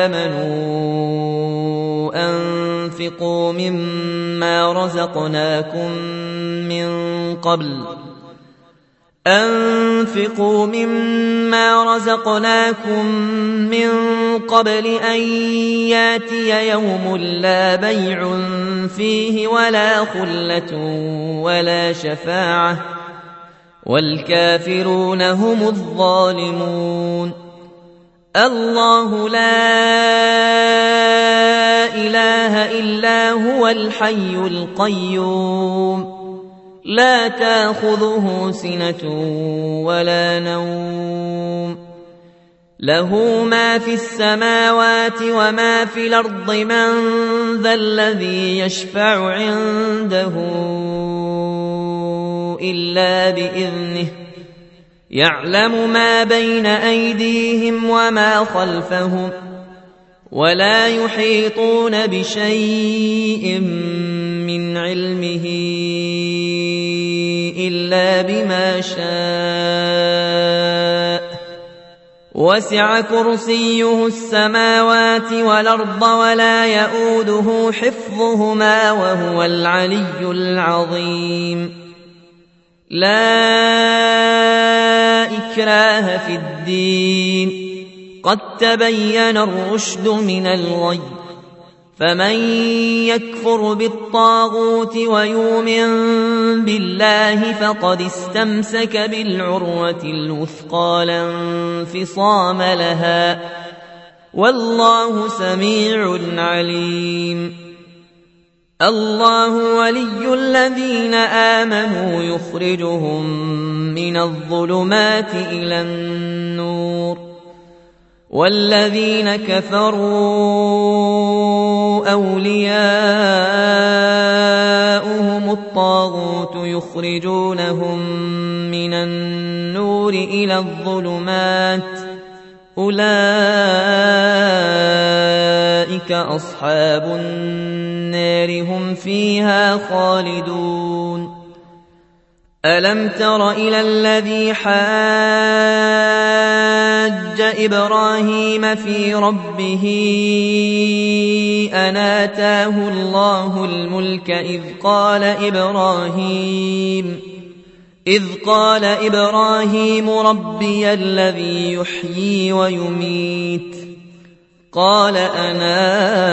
[SPEAKER 1] آمنوا أنفقوا مما رزقناكم من قبل أنفقوا مما رزقناكم من قبل أن ياتي يوم لا بيع فيه ولا خلة ولا شفاعة والكافرون هم الظالمون. الله لا إله إلا هو الحي القيوم لا تأخذه سنة ولا نوم له ما في السماوات وما في الأرض من ذا الذي يشفع عنده إلا بإذنه يعلم ما بين أيديهم وما خلفهم ولا يحيطون بشيء من علمه إلا بما شاء وسع كرسيه السماوات والأرض ولا يؤوده حفظهما وهو العلي العظيم. لا إكراه في الدين قد تبين الرشد من الغي فمن يكفر بالطاغوت ويؤمن بالله فقد استمسك بالعروة الوثقى لا انفصام لها والله سميع عليم. الله ولي الذين آمنوا يخرجهم من الظلمات إلى النور والذين كفروا أولياؤهم الطاغوت يخرجونهم من النور إلى الظلمات أولئك أصحاب النار هم فيها خالدون. ألم تر إلى الذي حاج إبراهيم في ربه أن آتاه الله الملك إذ قال إبراهيم إذ قال إبراهيم ربي الذي يحيي ويميت قال أنا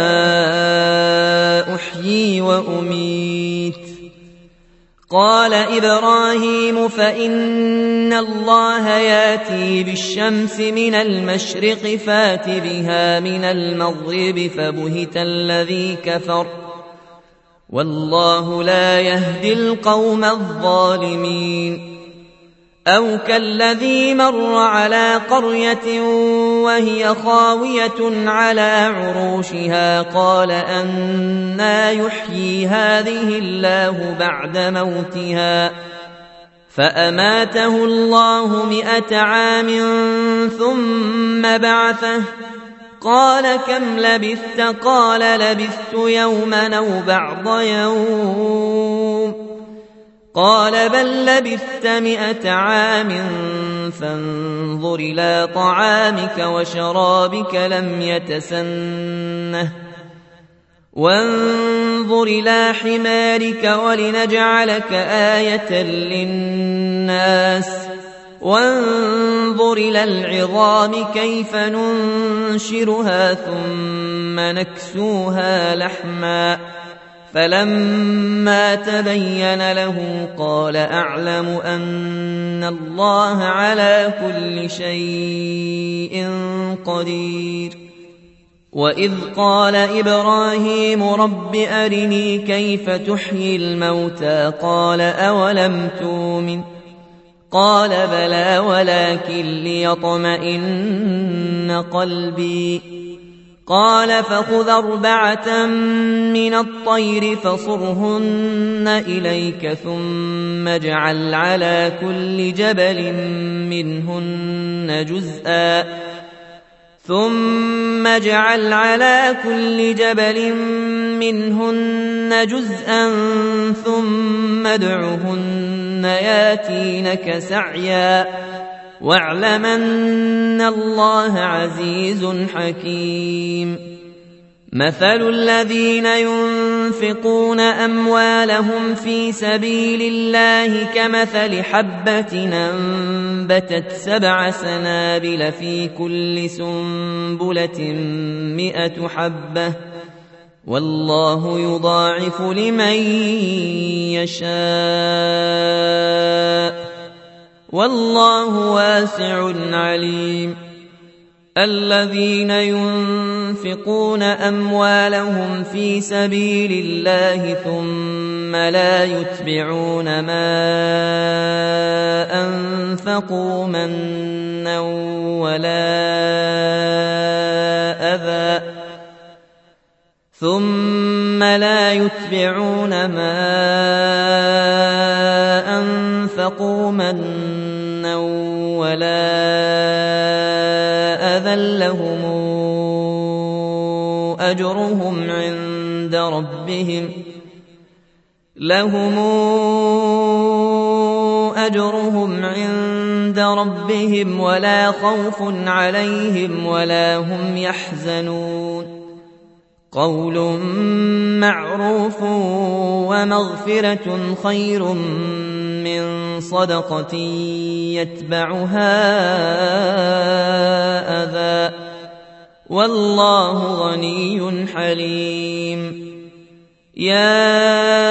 [SPEAKER 1] أحيي وأميت قال إبراهيم فإن الله ياتي بالشمس من المشرق فات بها من المغرب فبهت الذي كفر والله لا يهدي القوم الظالمين. أو كالذي مر على قرية وهي خاوية على عروشها قال أنى يحيي هذه الله بعد موتها فأماته الله مئة عام ثم بعثه قال كم لبثت قال لبثت يوما أو بعض يوم قال بل لبثت مئة عام فانظر إلى طعامك وشرابك لم يتسنه وانظر إلى حمارك ولنجعلك آية للناس وانظر إلى العظام كيف ننشرها ثم نكسوها لحما فلما تبين له قال أعلم أن الله على كل شيء قدير. وإذ قال إبراهيم رب أرني كيف تحيي الموتى قال أولم تؤمن قال بلى ولكن ليطمئن قلبي قال فخذ أربعة من الطير فصرهن إليك ثم اجعل على كل جبل منهن جزءا ثم اجعل على كل جبل منهن جزءا ثم ادعهن ياتينك سعيا واعلم أن الله عزيز حكيم. مثل الذين ينفقون أموالهم في سبيل الله كمثل حبة أنبتت سبع سنابل في كل سنبلة مئة حبة والله يضاعف لمن يشاء والله واسع عليم. الذين ينفقون أموالهم في سبيل الله ثم لا يتبعون ما أنفقوا منا ولا أذى ثم لا يتبعون ما أنفقوا منا ولا أذى لهم أجرهم عند ربهم لهم أجرهم عند ربهم ولا خوف عليهم ولا هم يحزنون. قول معروف ومغفرة خير من صدقة يتبعها أذى والله غني حليم. يا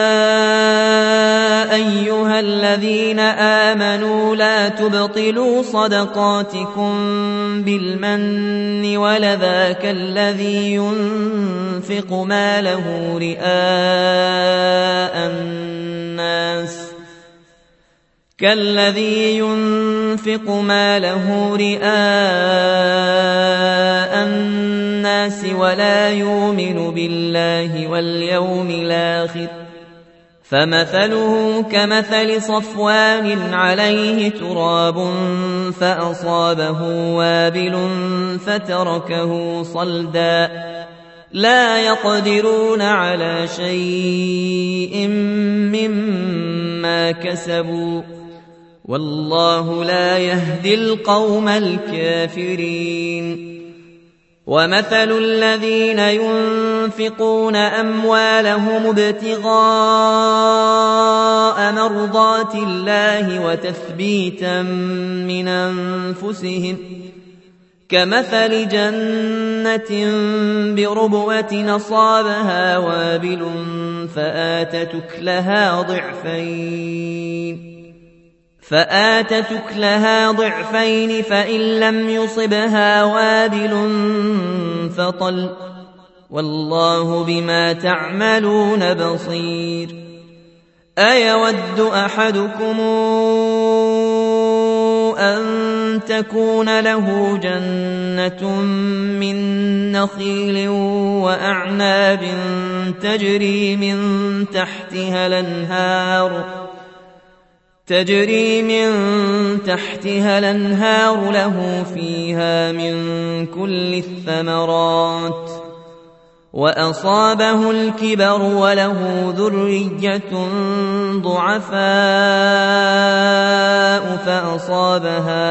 [SPEAKER 1] أيها الذين آمنوا لا تبطلوا صدقاتكم بالمن ولذا كالذي ينفق ماله رئاء الناس كالذي ينفق ماله رئاء الناس ولا يؤمن بالله واليوم الآخر فمثله كمثل صفوان عليه تراب فأصابه وابل فتركه صلدا لا يقدرون على شيء مما كسبوا والله لا يهدي القوم الكافرين. ومثل الذين ينفقون أموالهم ابتغاء مرضات الله وتثبيتا من أنفسهم كمثل جنة بربوة أصابها وابل فآتت أكلها ضعفين فآتت أكلها ضعفين فإن لم يصبها وابل فطل والله بما تعملون بصير. أيود أحدكم أن تكون له جنة من نخيل وأعناب تجري من تحتها الأنهار تجري من تحتها الأنهار له فيها من كل الثمرات وأصابه الكبر وله ذرية ضعفاء فأصابها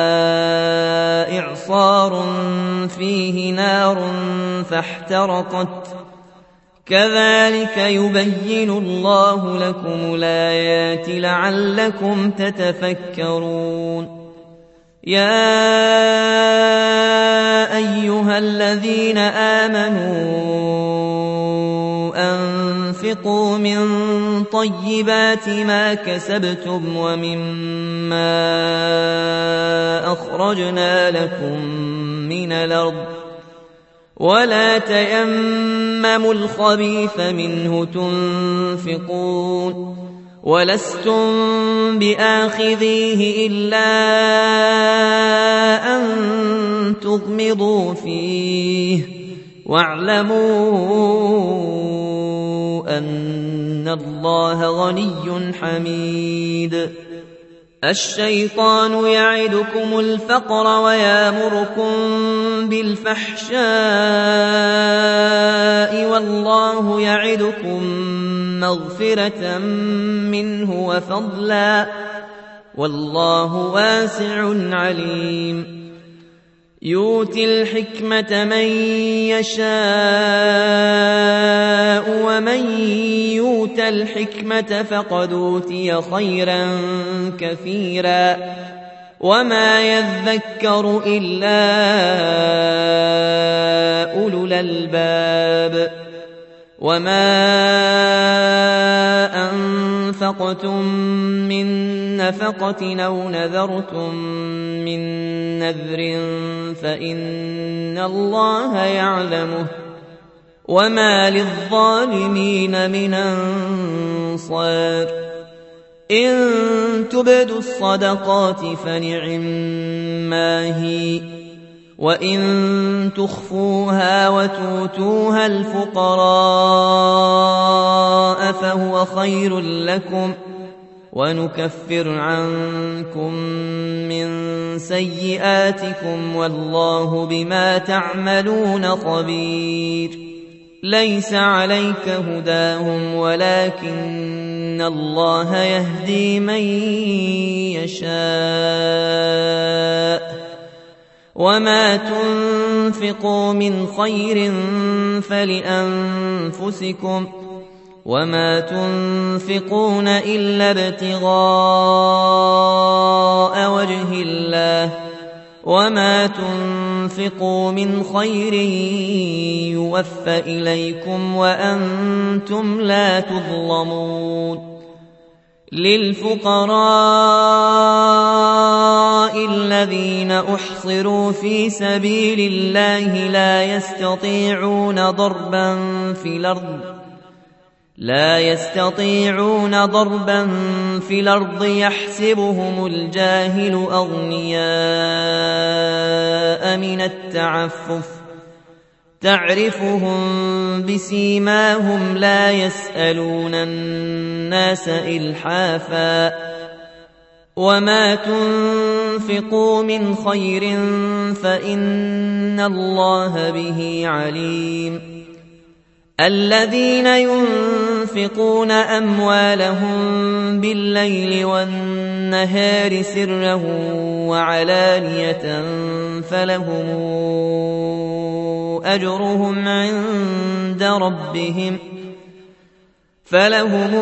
[SPEAKER 1] إعصار فيه نار فاحترقت كذلك يبين الله لكم الآيات لعلكم تتفكرون. يا أيها الذين آمنوا أنفقوا من طيبات ما كسبتم ومما أخرجنا لكم من الأرض ولا تيمموا الخبيث منه تنفقون ولستم بآخذيه إلا أن تغمضوا فيه واعلموا أن الله غني حميد. الشيطان يعدكم الفقر ويامركم بالفحشاء والله يعدكم مغفرة منه وفضلا والله واسع عليم. يؤتي الحكمة من يشاء ومن يؤت الحكمة فقد أوتي خيرا كثيرا وما يذكر إلا أولو الألباب وما أنفقتم من نفقة أو نذرتم من نذر فإن الله يعلمه وما للظالمين من أنصار إن تبدوا الصدقات فنعما هي وإن تخفوها وتؤتوها الفقراء فهو خير لكم ونكفر عنكم من سيئاتكم والله بما تعملون خبير ليس عليك هداهم ولكن الله يهدي من يشاء وما تنفقوا من خير فلأنفسكم وما تنفقون إلا ابتغاء وجه الله وما تنفقوا من خير يوفى إليكم وأنتم لا تظلمون للفقراء الذين أحصروا في سبيل الله لا يستطيعون ضربا في الأرض لا يستطيعون ضربا في الأرض يحسبهم الجاهل أغنياء من التعفف تعرفهم بسيماهم لا يسألون الناس إلحافا وما تنفقوا من خير فإن الله به عليم الذين ينفقون أموالهم بالليل والنهار سرا وعلانية فلهم أجرهم عند ربهم فلهم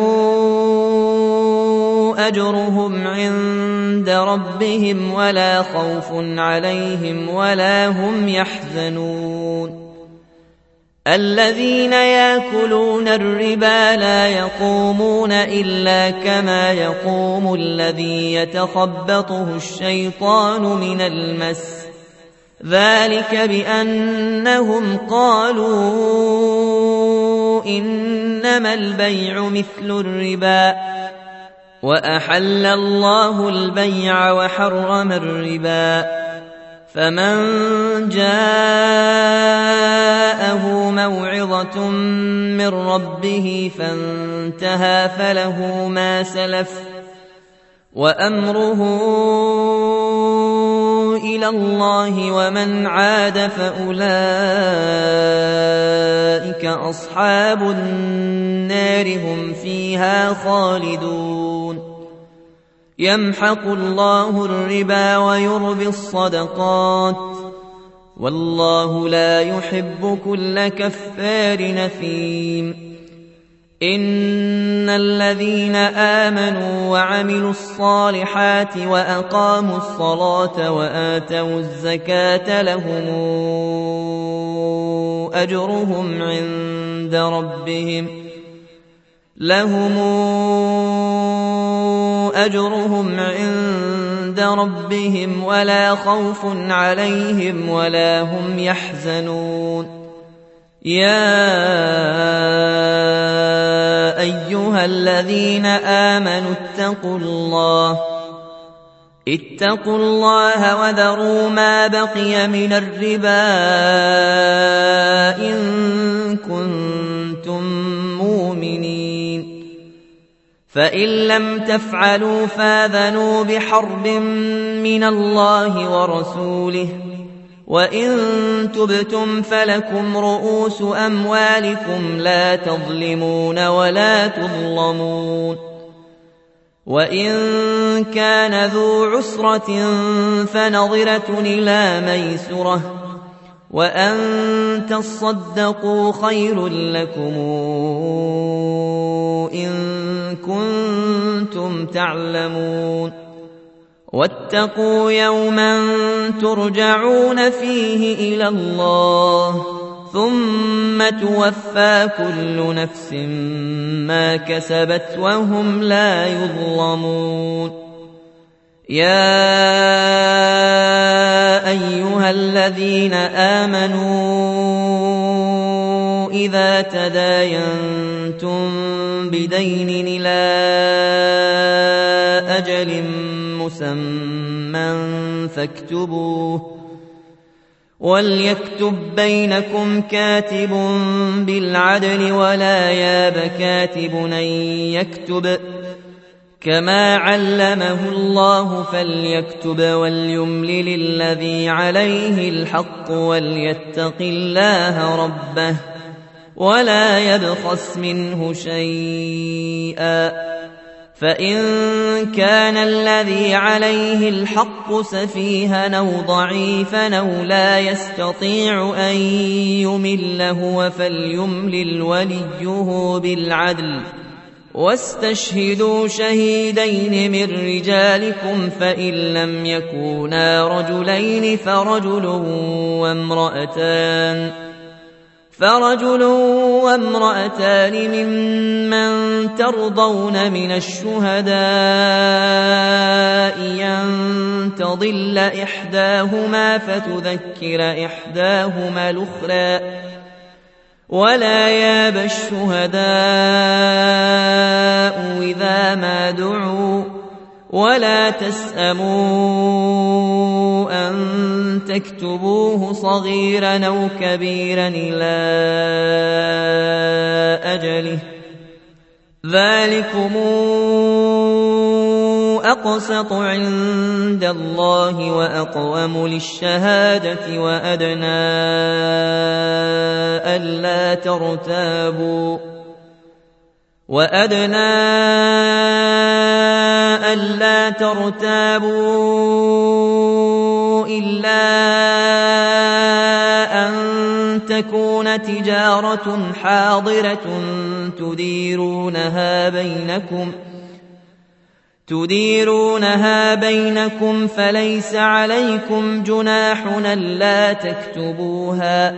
[SPEAKER 1] أجرهم عند ربهم ولا خوف عليهم ولا هم يحزنون الذين يأكلون الربا لا يقومون إلا كما يقوم الذي يتخبطه الشيطان من المس ذلك بأنهم قالوا إنما البيع مثل الربا وأحل الله البيع وحرم الربا فمن جاءه موعظة من ربه فانتهى فله ما سلف وأمره إلى الله ومن عاد فأولئك أصحاب النار هم فيها خالدون يمحق الله الربا ويربي الصدقات والله لا يحب كل كفار نثيم إن الذين آمنوا وعملوا الصالحات وأقاموا الصلاة وآتوا الزكاة لهم أجرهم عند ربهم لهم أجرهم عند ربهم ولا خوف عليهم ولا هم يحزنون يا أيها الذين آمنوا اتقوا الله اتقوا الله وذروا ما بقي من الربا إن كنتم مؤمنين فإن لم تفعلوا فاذنوا بحرب من الله ورسوله وإن تبتم فلكم رؤوس أموالكم لا تظلمون ولا تظلمون وإن كان ذو عسرة فنظرة إلى ميسرة وأن تصدقوا خير لكم إن كنتم تعلمون واتقوا يوما ترجعون فيه إلى الله ثم توفى كل نفس ما كسبت وهم لا يظلمون يا أيها الذين آمنوا إذا تداينتم بدين إلى أجل مسمى فاكتبوه وليكتب بينكم كاتب بالعدل ولا ياب كاتب أن يكتب كما علمه الله فليكتب وليملل الذي عليه الحق وليتق الله ربه ولا يبخس منه شيئا فإن كان الذي عليه الحق سفيها أو ضعيفا أو لا يستطيع أن يمل هو فليملل وليه بالعدل واستشهدوا شهيدين من رجالكم فإن لم يكونا رجلين فرجل وامرأتان فرجل وامرأتان ممن ترضون من الشهداء أن تضل إحداهما فتذكر إحداهما الأخرى ولا ياب الشهداء إذا ما دعوا ولا تسأموا أن تكتبوه صغيرا أو كبيرا إلى أجله ذلكم أقسط عند الله وأقوم للشهادة وأدنى ألا ترتابوا وأدنى ألا ترتابوا إلا أن تكون تجارة حاضرة تديرونها بينكم تديرونها بينكم فليس عليكم جناح ألا تكتبوها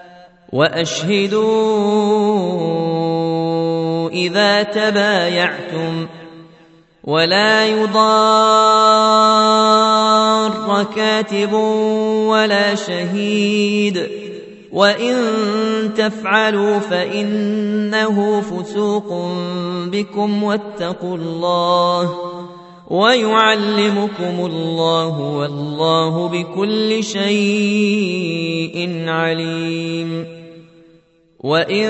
[SPEAKER 1] وأشهدوا إذا تبايعتم ولا يضار كاتب ولا شهيد وإن تفعلوا فإنه فسوق بكم واتقوا الله ويعلمكم الله والله بكل شيء عليم وإن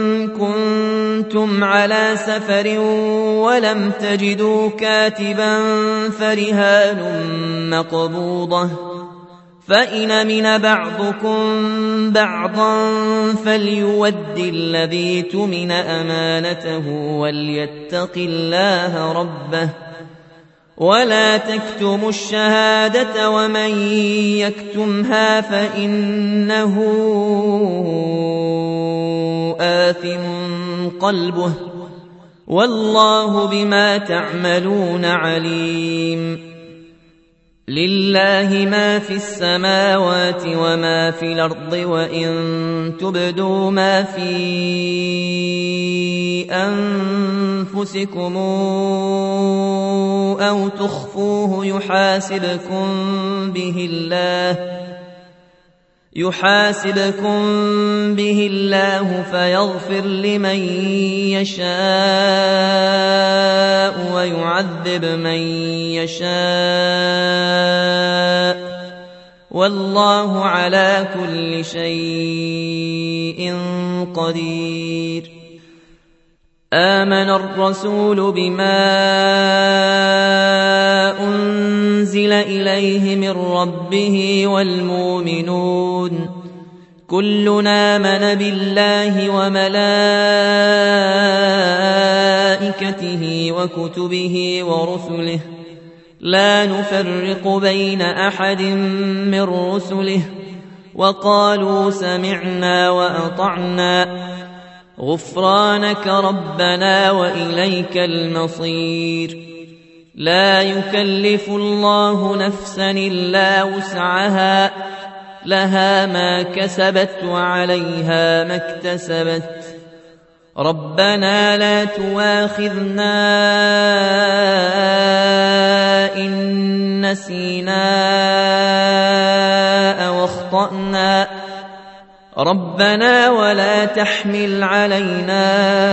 [SPEAKER 1] كنتم على سفر ولم تجدوا كاتبا فرهان مقبوضة فإن من بعضكم بعضا فليود الذي تمن أمانته وليتق الله ربه ولا تكتموا الشهادة ومن يكتمها فإنه آثم قلبه والله بما تعملون عليم لله ما في السماوات وما في الأرض وإن تبدوا ما في أنفسكم أو تخفوه يحاسبكم به الله يحاسبكم به الله فيغفر لمن يشاء ويعذب من يشاء والله على كل شيء قدير آمن الرسول بما أنزل إليه من ربه والمؤمنون كلنا آمن بالله وملائكته وملائكته وكتبه ورسله لا نفرق بين أحد من رسله وقالوا سمعنا وأطعنا غفرانك ربنا وإليك المصير لا يكلف الله نفسا إلا وسعها لها ما كسبت وعليها ما اكتسبت ربنا لا تواخذنا إن نسينا أو أخطأنا ربنا ولا تحمل علينا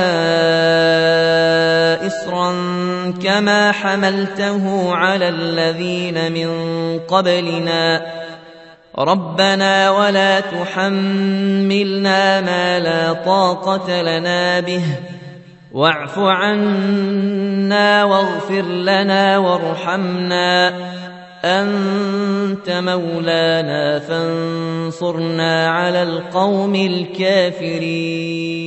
[SPEAKER 1] إصرا كما حملته على الذين من قبلنا ربنا ولا تحملنا ما لا طاقة لنا به واعف عنا واغفر لنا وارحمنا أنت مولانا فانصرنا على القوم الكافرين